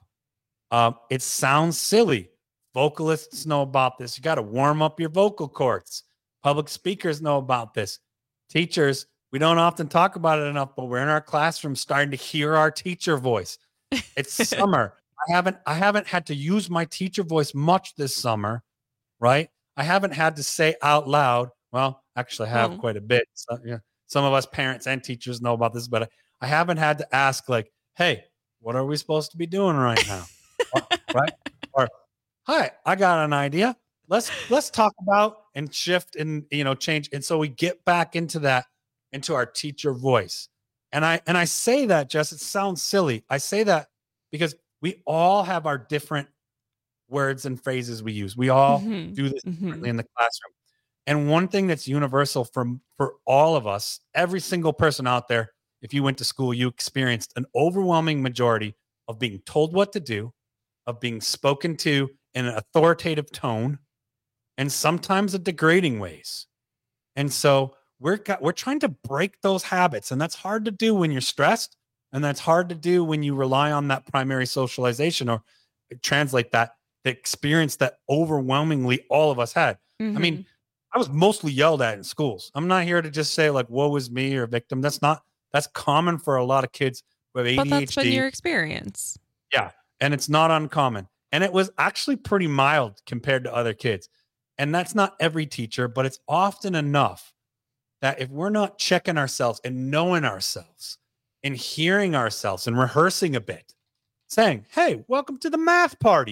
Speaker 19: It sounds silly. Vocalists know about this. You got to warm up your vocal cords. Public speakers know about this. Teachers, we don't often talk about it enough, but we're in our classroom starting to hear our teacher voice. It's summer. I haven't had to use my teacher voice much this summer, right? I haven't had to say out loud. Well, actually, I have quite a bit. So, yeah. Some of us parents and teachers know about this, but I haven't had to ask, like, hey, what are we supposed to be doing right now? Right? Or, hi, I got an idea. Let's talk about and shift and, change. And so we get back into our teacher voice. And I say that, Jess, it sounds silly. I say that because we all have our different words and phrases we use. We all do this differently in the classroom. And one thing that's universal for all of us, every single person out there, if you went to school, you experienced an overwhelming majority of being told what to do, of being spoken to in an authoritative tone, and sometimes in degrading ways. And so we're trying to break those habits. And that's hard to do when you're stressed. And that's hard to do when you rely on that primary socialization or translate the experience that overwhelmingly all of us had. I mean, I was mostly yelled at in schools. I'm not here to just say like, woe is me or victim. That's common for a lot of kids who have ADHD.
Speaker 20: But that's been your experience.
Speaker 19: Yeah. And it's not uncommon. And it was actually pretty mild compared to other kids. And that's not every teacher, but it's often enough that if we're not checking ourselves and knowing ourselves and hearing ourselves and rehearsing a bit, saying, hey, welcome to the math party.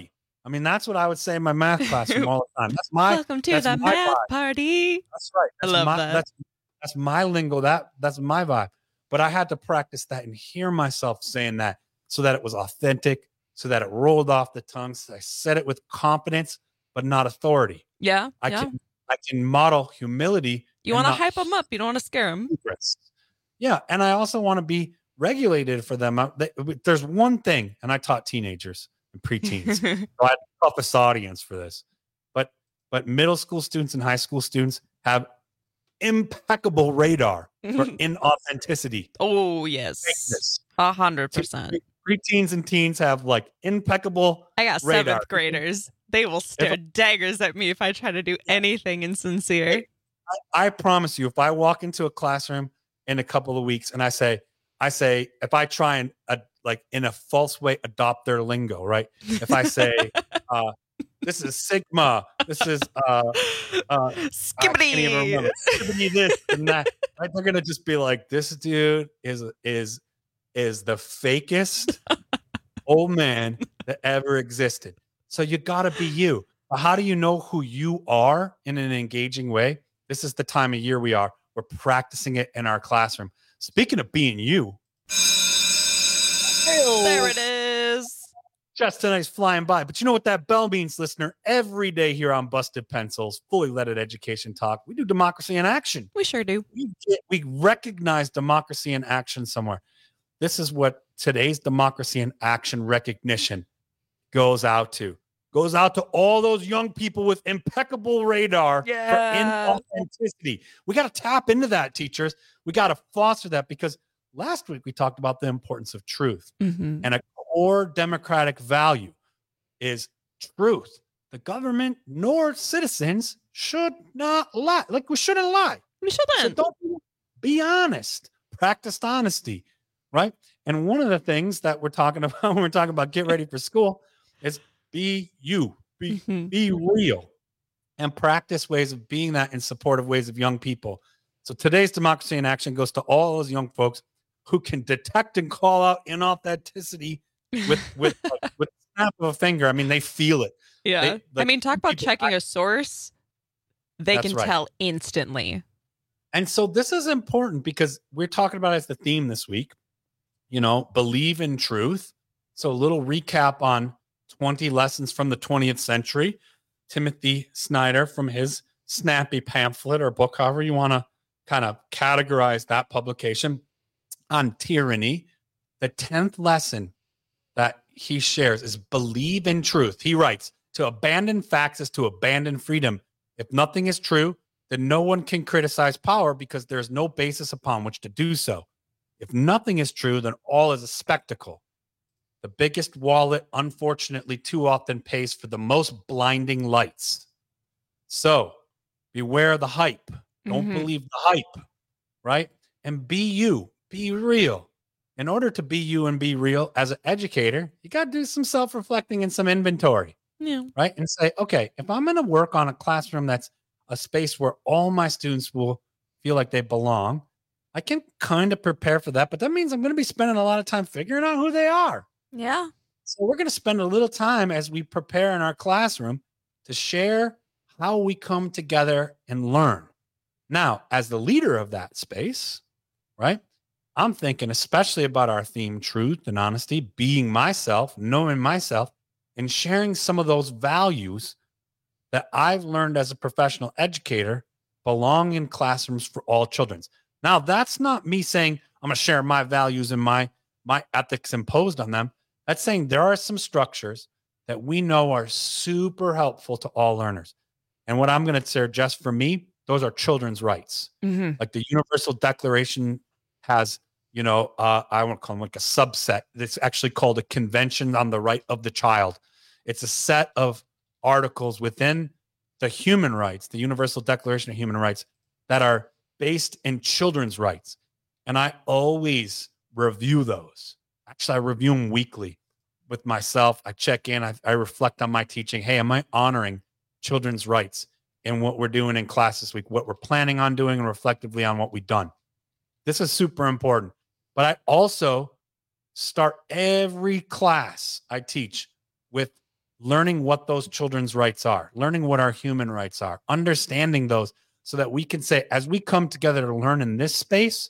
Speaker 19: I mean, that's what I would say in my math classroom all the time. That's my
Speaker 20: Welcome to
Speaker 19: that's
Speaker 20: the
Speaker 19: my
Speaker 20: math
Speaker 19: vibe.
Speaker 20: party.
Speaker 19: That's right.
Speaker 20: I love
Speaker 19: my,
Speaker 20: that.
Speaker 19: That's my lingo. That's my vibe. But I had to practice that and hear myself saying that so that it was authentic, so that it rolled off the tongue. So I said it with confidence, but not authority.
Speaker 20: Yeah.
Speaker 19: I can model humility.
Speaker 20: You want to hype them up. You don't want to scare them.
Speaker 19: Yeah. And I also want to be regulated for them. There's one thing, and I taught teenagers and preteens. So I had the toughest audience for this. But middle school students and high school students have impeccable radar for inauthenticity.
Speaker 20: Oh, yes. 100%.
Speaker 19: Preteens and teens have like impeccable
Speaker 20: I got
Speaker 19: radar.
Speaker 20: 7th graders. They will stare daggers at me if I try to do anything insincere.
Speaker 19: I promise you, if I walk into a classroom in a couple of weeks and I say, if I try and like in a false way adopt their lingo, right? If I say, this is Sigma, this is
Speaker 20: Skibbity,
Speaker 19: Skibbity this and that, right? They're gonna just be like, this dude is the fakest old man that ever existed. So you gotta be you. But how do you know who you are in an engaging way? This is the time of year we are. We're practicing it in our classroom. Speaking of being you,
Speaker 20: there it is.
Speaker 19: Just tonight's flying by. But you know what that bell means, listener? Every day here on Busted Pencils, fully leaded education talk, we do democracy in action.
Speaker 20: We sure do.
Speaker 19: We recognize democracy in action somewhere. This is what today's democracy in action recognition goes out to. Goes out to all those young people with impeccable radar for inauthenticity. We got to tap into that, teachers. We got to foster that because last week we talked about the importance of truth. And a core democratic value is truth. The government nor citizens should not lie. Like we shouldn't lie.
Speaker 20: We shouldn't.
Speaker 19: So don't be honest. Practice honesty, right? And one of the things that we're talking about when we're talking about get ready for school is be you, be real, and practice ways of being that in supportive ways of young people. So today's democracy in action goes to all those young folks who can detect and call out inauthenticity with the snap of a finger. I mean, they feel it.
Speaker 20: Yeah. I mean, talk about checking a source. They can tell instantly.
Speaker 19: And so this is important because we're talking about it as the theme this week, believe in truth. So a little recap on 20 lessons from the 20th century. Timothy Snyder from his snappy pamphlet or book, however you want to kind of categorize that publication on tyranny. The 10th lesson that he shares is believe in truth. He writes, to abandon facts is to abandon freedom. If nothing is true, then no one can criticize power because there is no basis upon which to do so. If nothing is true, then all is a spectacle. The biggest wallet, unfortunately, too often pays for the most blinding lights. So beware the hype. Don't believe the hype, right? And be you. Be real. In order to be you and be real as an educator, you got to do some self-reflecting and some inventory, right? And say, okay, if I'm going to work on a classroom that's a space where all my students will feel like they belong, I can kind of prepare for that, but that means I'm going to be spending a lot of time figuring out who they are.
Speaker 20: Yeah.
Speaker 19: So we're going to spend a little time as we prepare in our classroom to share how we come together and learn. Now, as the leader of that space, right, I'm thinking especially about our theme, truth and honesty, being myself, knowing myself, and sharing some of those values that I've learned as a professional educator belong in classrooms for all children. Now, that's not me saying I'm going to share my values and my ethics imposed on them. That's saying there are some structures that we know are super helpful to all learners. And what I'm going to share just for me, those are children's rights. Like the Universal Declaration has, I want to call them like a subset. It's actually called a Convention on the Right of the Child. It's a set of articles within the human rights, the Universal Declaration of Human Rights, that are based in children's rights. And I always review those. Actually, I review them weekly with myself. I check in. I reflect on my teaching. Hey, am I honoring children's rights in what we're doing in class this week, what we're planning on doing, and reflectively on what we've done? This is super important. But I also start every class I teach with learning what those children's rights are, learning what our human rights are, understanding those so that we can say, as we come together to learn in this space,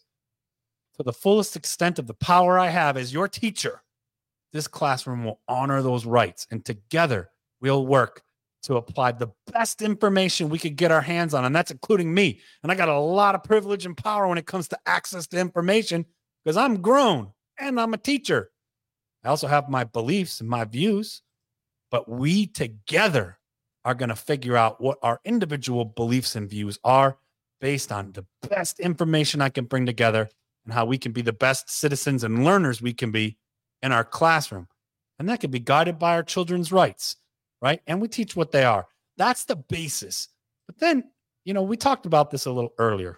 Speaker 19: to the fullest extent of the power I have as your teacher, this classroom will honor those rights. And together we'll work to apply the best information we could get our hands on. And that's including me. And I got a lot of privilege and power when it comes to access to information because I'm grown and I'm a teacher. I also have my beliefs and my views, but we together are going to figure out what our individual beliefs and views are based on the best information I can bring together and how we can be the best citizens and learners we can be in our classroom. And that can be guided by our children's rights, right? And we teach what they are. That's the basis. But then, we talked about this a little earlier.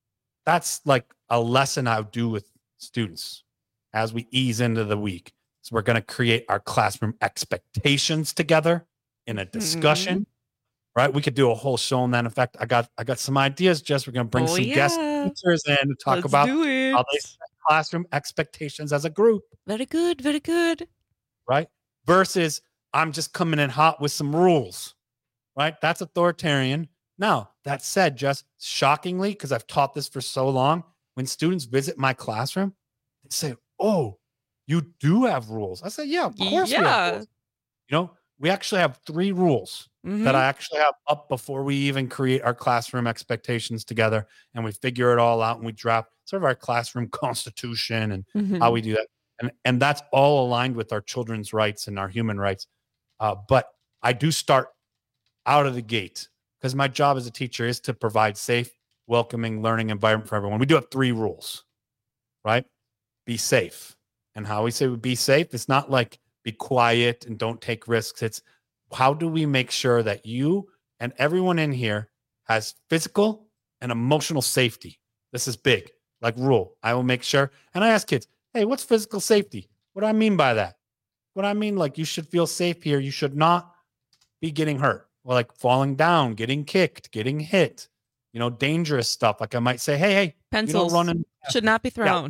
Speaker 19: That's like a lesson I would do with students as we ease into the week. So we're going to create our classroom expectations together in a discussion, right? We could do a whole show on that. In fact, I got some ideas, Jess. We're going to bring some guest teachers in to talk about how they set classroom expectations as a group.
Speaker 20: Very good. Very good.
Speaker 19: Right? Versus I'm just coming in hot with some rules, right? That's authoritarian. Now, that said, just shockingly, because I've taught this for so long, when students visit my classroom, they say, "Oh, you do have rules." I say, "Yeah, of course we have rules." We actually have 3 rules that I actually have up before we even create our classroom expectations together, and we figure it all out, and we draft sort of our classroom constitution and how we do that. And that's all aligned with our children's rights and our human rights. But I do start out of the gate because my job as a teacher is to provide safe, welcoming learning environment for everyone. We do have 3 rules, right? Be safe. And how we say be safe, it's not like be quiet and don't take risks. It's how do we make sure that you and everyone in here has physical and emotional safety? This is big, like rule. I will make sure. And I ask kids, hey, what's physical safety? What do I mean by that? What I mean, like you should feel safe here. You should not be getting hurt. Well, like falling down, getting kicked, getting hit, dangerous stuff. Like I might say, hey,
Speaker 20: pencils should not be thrown.
Speaker 19: Yeah.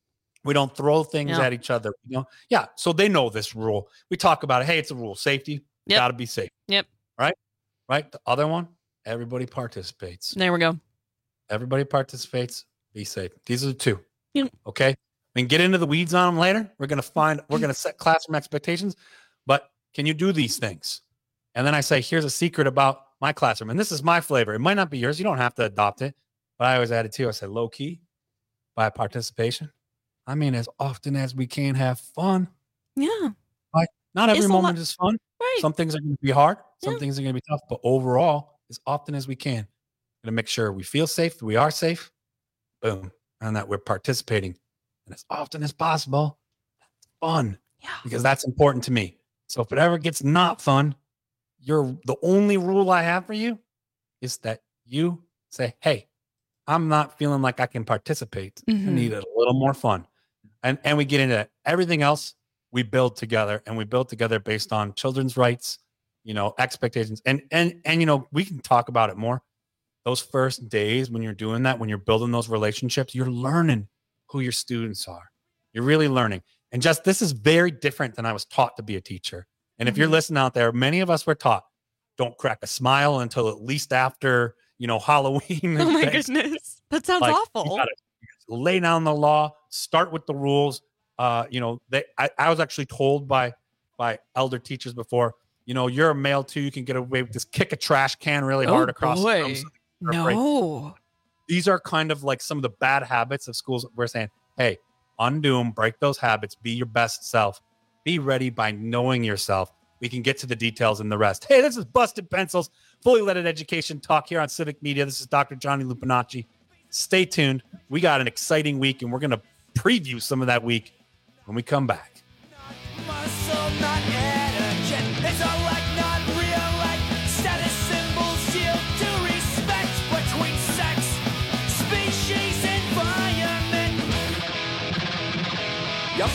Speaker 19: We don't throw things at each other. Yeah. So they know this rule. We talk about it. Hey, it's a rule. Safety. Got to be safe.
Speaker 20: Yep.
Speaker 19: Right. The other one, everybody participates.
Speaker 20: There we go.
Speaker 19: Everybody participates. Be safe. These are the 2.
Speaker 20: Yep.
Speaker 19: Okay. We can get into the weeds on them later. We're going to set classroom expectations, but can you do these things? And then I say, here's a secret about my classroom. And this is my flavor. It might not be yours. You don't have to adopt it, but I always add it too. I said, low key by participation. I mean, as often as we can have fun.
Speaker 20: Yeah.
Speaker 19: Right? Not every moment is fun.
Speaker 20: Right.
Speaker 19: Some things are going to be hard. Some things are going to be tough. But overall, as often as we can, going to make sure we feel safe. We are safe. Boom. And that we're participating. And as often as possible, fun.
Speaker 20: Yeah.
Speaker 19: Because that's important to me. So if it ever gets not fun, the only rule I have for you is that you say, hey, I'm not feeling like I can participate. I need a little more fun. And we get into that. Everything else we build together, and we build together based on children's rights, expectations. And we can talk about it more. Those first days when you're doing that, when you're building those relationships, you're learning who your students are. You're really learning. And just this is very different than I was taught to be a teacher. And if you're listening out there, many of us were taught, don't crack a smile until at least after, Halloween.
Speaker 20: Oh my goodness. That sounds awful.
Speaker 19: You gotta lay down the law, start with the rules. I was actually told by elder teachers before, you're a male too. You can get away with this, kick a trash can really hard across the room.
Speaker 20: No.
Speaker 19: These are kind of like some of the bad habits of schools. We're saying, hey, undo them, break those habits, be your best self, be ready by knowing yourself. We can get to the details and the rest. Hey, this is Busted Pencils, fully leaded education talk here on Civic Media. This is Dr. Johnny Lupinacci. Stay tuned. We got an exciting week, and we're going to preview some of that week when we come back.
Speaker 25: Muscle, not etiquette. It's all like not real, like status symbols shield to respect between sex, species, environment. Yep.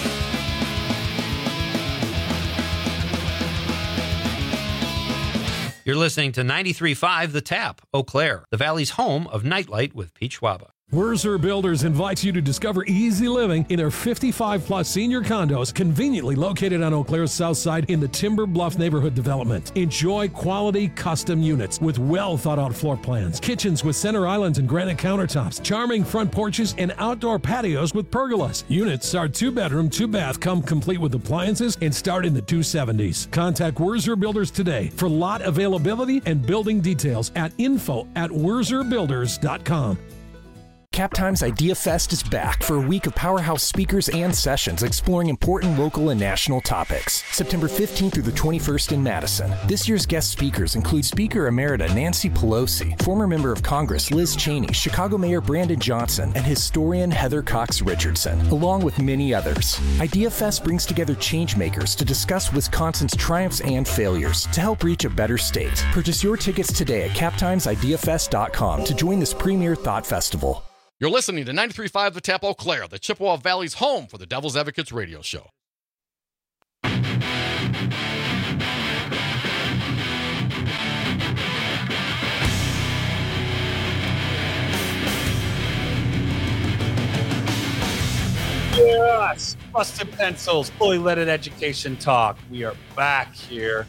Speaker 16: You're listening to 93.5 The Tap, Eau Claire, the Valley's home of Nightlight with Pete Schwaba.
Speaker 10: Wurzer Builders invites you to discover easy living in their 55-plus senior condos conveniently located on Eau Claire's south side in the Timber Bluff neighborhood development. Enjoy quality custom units with well-thought-out floor plans, kitchens with center islands and granite countertops, charming front porches, and outdoor patios with pergolas. Units are 2-bedroom, 2-bath, come complete with appliances, and start in the 270s. Contact Wurzer Builders today for lot availability and building details at info@wurzerbuilders.com.
Speaker 11: Captime's Idea Fest is back for a week of powerhouse speakers and sessions exploring important local and national topics. September 15th through the 21st in Madison. This year's guest speakers include Speaker Emerita Nancy Pelosi, former member of Congress Liz Cheney, Chicago Mayor Brandon Johnson, and historian Heather Cox Richardson, along with many others. Idea Fest brings together changemakers to discuss Wisconsin's triumphs and failures to help reach a better state. Purchase your tickets today at captimesideafest.com to join this premier thought festival.
Speaker 12: You're listening to 93.5 The Tap Eau Claire, the Chippewa Valley's home for the Devil's Advocates radio show.
Speaker 19: Yes, Busted Pencils, fully leaded education talk. We are back here.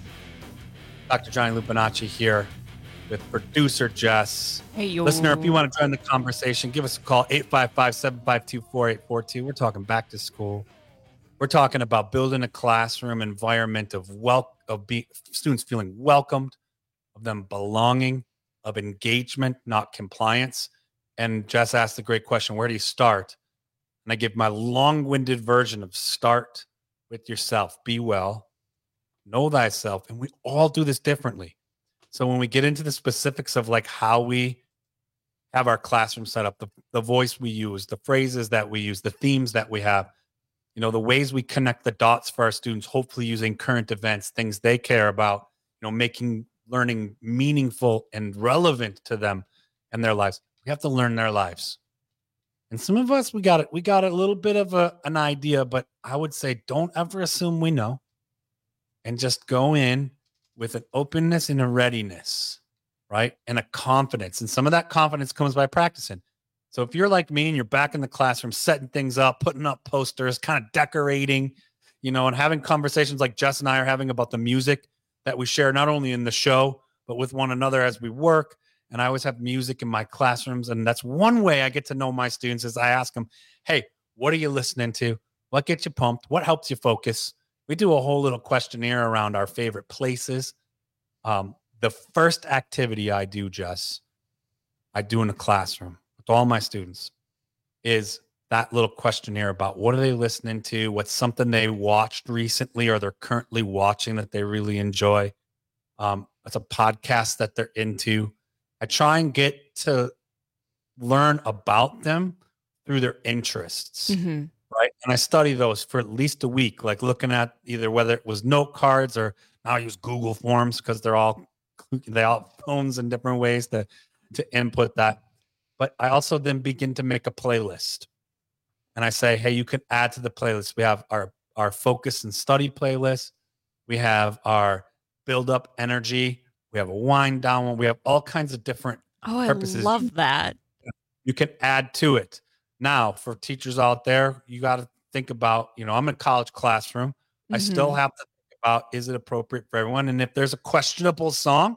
Speaker 19: Dr. Johnny Lupinacci here with producer Jess.
Speaker 20: Hey, yo.
Speaker 19: Listener, if you want to join the conversation, give us a call, 855-752-4842. We're talking back to school. We're talking about building a classroom environment of students feeling welcomed, of them belonging, of engagement, not compliance. And Jess asked a great question, where do you start? And I give my long-winded version of start with yourself. Be well, know thyself. And we all do this differently. So when we get into the specifics of like how we have our classroom set up, the voice we use, the phrases that we use, the themes that we have, you know, the ways we connect the dots for our students, hopefully using current events, things they care about, you know, making learning meaningful and relevant to them and their lives. We have to learn their lives. And some of us, we got a little bit of an idea, but I would say don't ever assume we know, and just go in with an openness and a readiness, right? And a confidence. And some of that confidence comes by practicing. So if you're like me and you're back in the classroom, setting things up, putting up posters, kind of decorating, you know, and having conversations like Jess and I are having about the music that we share, not only in the show, but with one another as we work. And I always have music in my classrooms. And that's one way I get to know my students is I ask them, hey, what are you listening to? What gets you pumped? What helps you focus? We do a whole little questionnaire around our favorite places. The first activity I do, Jess, I do in the classroom with all my students is that little questionnaire about what are they listening to? What's something they watched recently or they're currently watching that they really enjoy? It's a podcast that they're into. I try and get to learn about them through their interests. Mm-hmm. Right. And I study those for at least a week, like looking at either whether it was note cards or now I use Google Forms because they all have phones in different ways to input that. But I also then begin to make a playlist. And I say, hey, you can add to the playlist. We have our focus and study playlist. We have our build up energy. We have a wind down one. We have all kinds of different purposes.
Speaker 20: I love that.
Speaker 19: You can add to it. Now, for teachers out there, you got to think about, you know, I'm in a college classroom. I still have to think about, is it appropriate for everyone? And if there's a questionable song,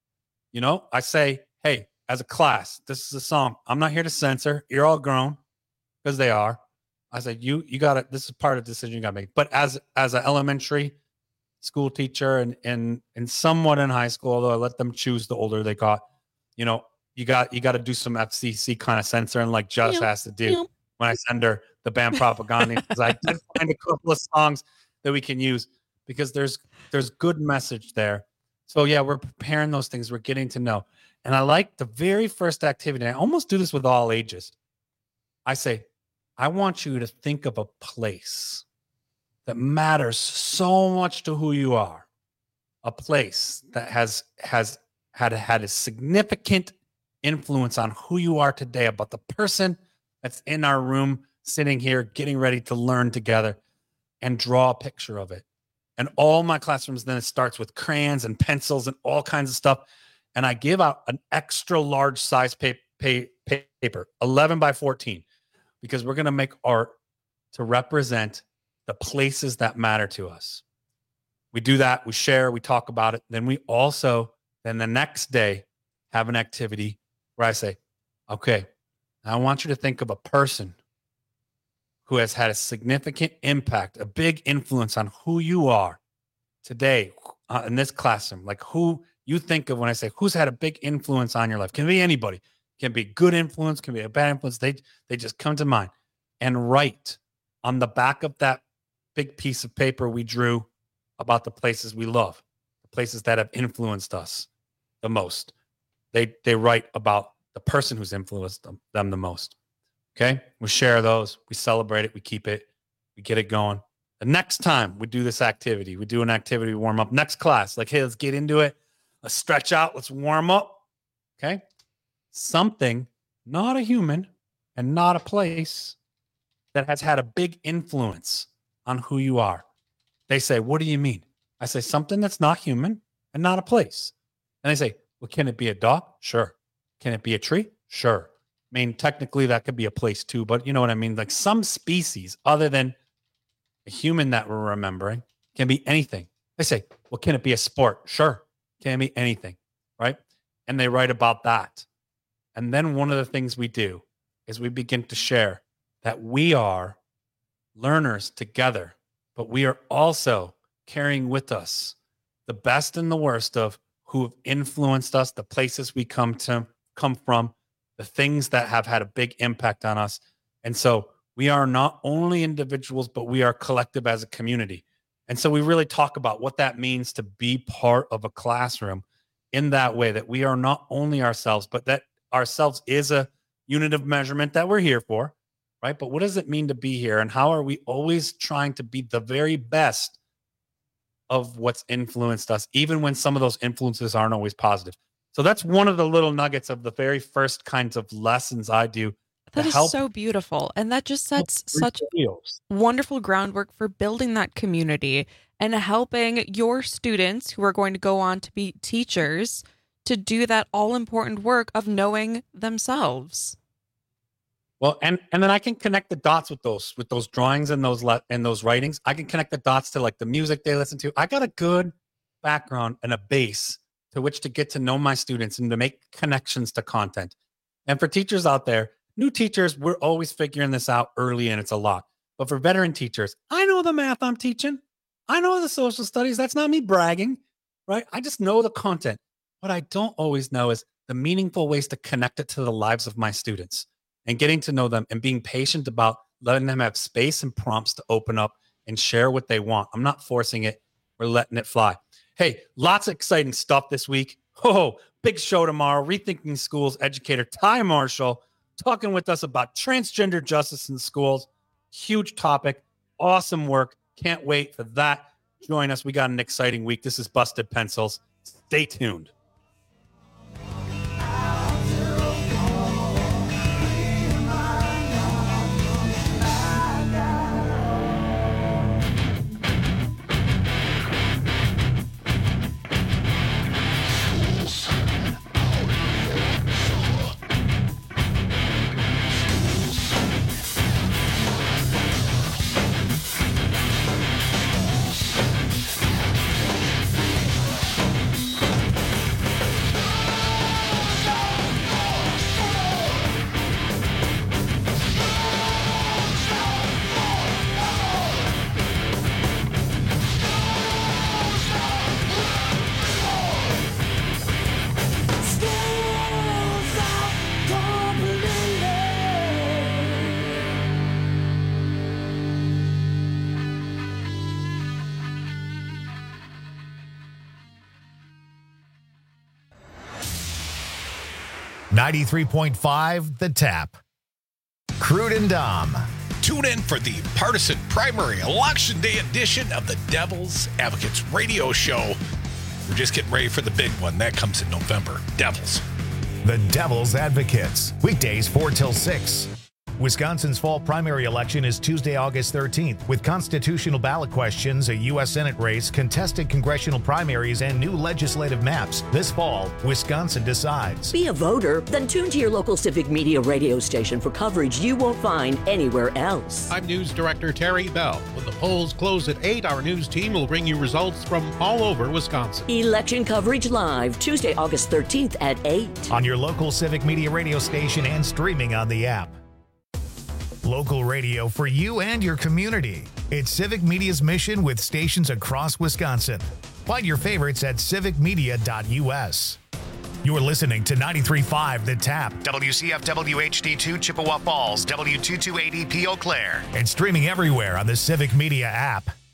Speaker 19: you know, I say, hey, as a class, this is a song. I'm not here to censor. You're all grown because they are. I say, you got to, this is part of the decision you got to make. But as an elementary school teacher and somewhat in high school, although I let them choose the older they got, you know, you got to do some FCC kind of censoring like Jess has to do when I send her the band Propaganda. Because I did find a couple of songs that we can use because there's good message there. So yeah, we're preparing those things. We're getting to know. And I like the very first activity. I almost do this with all ages. I say, I want you to think of a place that matters so much to who you are. A place that has had a significant influence on who you are today, about the person that's in our room, sitting here, getting ready to learn together, and draw a picture of it. And all my classrooms, then it starts with crayons and pencils and all kinds of stuff. And I give out an extra large size paper paper, 11 by 14, because we're going to make art to represent the places that matter to us. We do that. We share. We talk about it. Then we also, then the next day, have an activity where I say, okay, I want you to think of a person who has had a significant impact, a big influence on who you are today in this classroom. Like who you think of when I say who's had a big influence on your life. Can be anybody. Can be good influence, can be a bad influence. They just come to mind. And write on the back of that big piece of paper we drew about the places we love, the places that have influenced us the most. They write about the person who's influenced them the most. Okay? We share those. We celebrate it. We keep it. We get it going. The next time we do this activity, we do an activity, we warm up. Next class, like, hey, let's get into it. Let's stretch out. Let's warm up. Okay? Something, not a human and not a place, that has had a big influence on who you are. They say, what do you mean? I say, something that's not human and not a place. And they say, well, can it be a dog? Sure. Can it be a tree? Sure. I mean, technically that could be a place too, but you know what I mean? Like some species other than a human that we're remembering can be anything. They say, well, can it be a sport? Sure. Can be anything, right? And they write about that. And then one of the things we do is we begin to share that we are learners together, but we are also carrying with us the best and the worst of who have influenced us, the places we come from, the things that have had a big impact on us. And so we are not only individuals, but we are collective as a community. And so we really talk about what that means to be part of a classroom in that way, that we are not only ourselves, but that ourselves is a unit of measurement that we're here for, right? But what does it mean to be here? And how are we always trying to be the very best of what's influenced us, even when some of those influences aren't always positive? So that's one of the little nuggets of the very first kinds of lessons I do.
Speaker 20: That is so beautiful. And that just sets such wonderful groundwork for building that community and helping your students who are going to go on to be teachers to do that all important work of knowing themselves.
Speaker 19: Well, and then I can connect the dots with those drawings and those writings. I can connect the dots to like the music they listen to. I got a good background and a base to which to get to know my students and to make connections to content. And for teachers out there, new teachers, we're always figuring this out early and it's a lot. But for veteran teachers, I know the math I'm teaching. I know the social studies. That's not me bragging, right? I just know the content. What I don't always know is the meaningful ways to connect it to the lives of my students and getting to know them and being patient about letting them have space and prompts to open up and share what they want. I'm not forcing it. We're letting it fly. Hey, lots of exciting stuff this week. Oh, big show tomorrow. Rethinking Schools educator Ty Marshall talking with us about transgender justice in schools. Huge topic. Awesome work. Can't wait for that. Join us. We got an exciting week. This is Busted Pencils. Stay tuned.
Speaker 1: .5 The Tap. Crude and Dom.
Speaker 9: Tune in for the partisan primary election day edition of the Devil's Advocates radio show. We're just getting ready for the big one. That comes in November. Devils.
Speaker 1: The Devil's Advocates. Weekdays 4 till 6. Wisconsin's fall primary election is Tuesday, August 13th, with constitutional ballot questions, a U.S. Senate race, contested congressional primaries, and new legislative maps. This fall, Wisconsin decides.
Speaker 14: Be a voter? Then tune to your local Civic Media radio station for coverage you won't find anywhere else.
Speaker 6: I'm News Director Terry Bell. When the polls close at 8, our news team will bring you results from all over Wisconsin.
Speaker 14: Election coverage live, Tuesday, August 13th at 8.
Speaker 1: On your local Civic Media radio station and streaming on the app. Local radio for you and your community. It's Civic Media's mission with stations across Wisconsin. Find your favorites at civicmedia.us. You're listening to 93.5 The Tap, WCFW HD2 Chippewa Falls, W228EP Eau Claire, and streaming everywhere on the Civic Media app.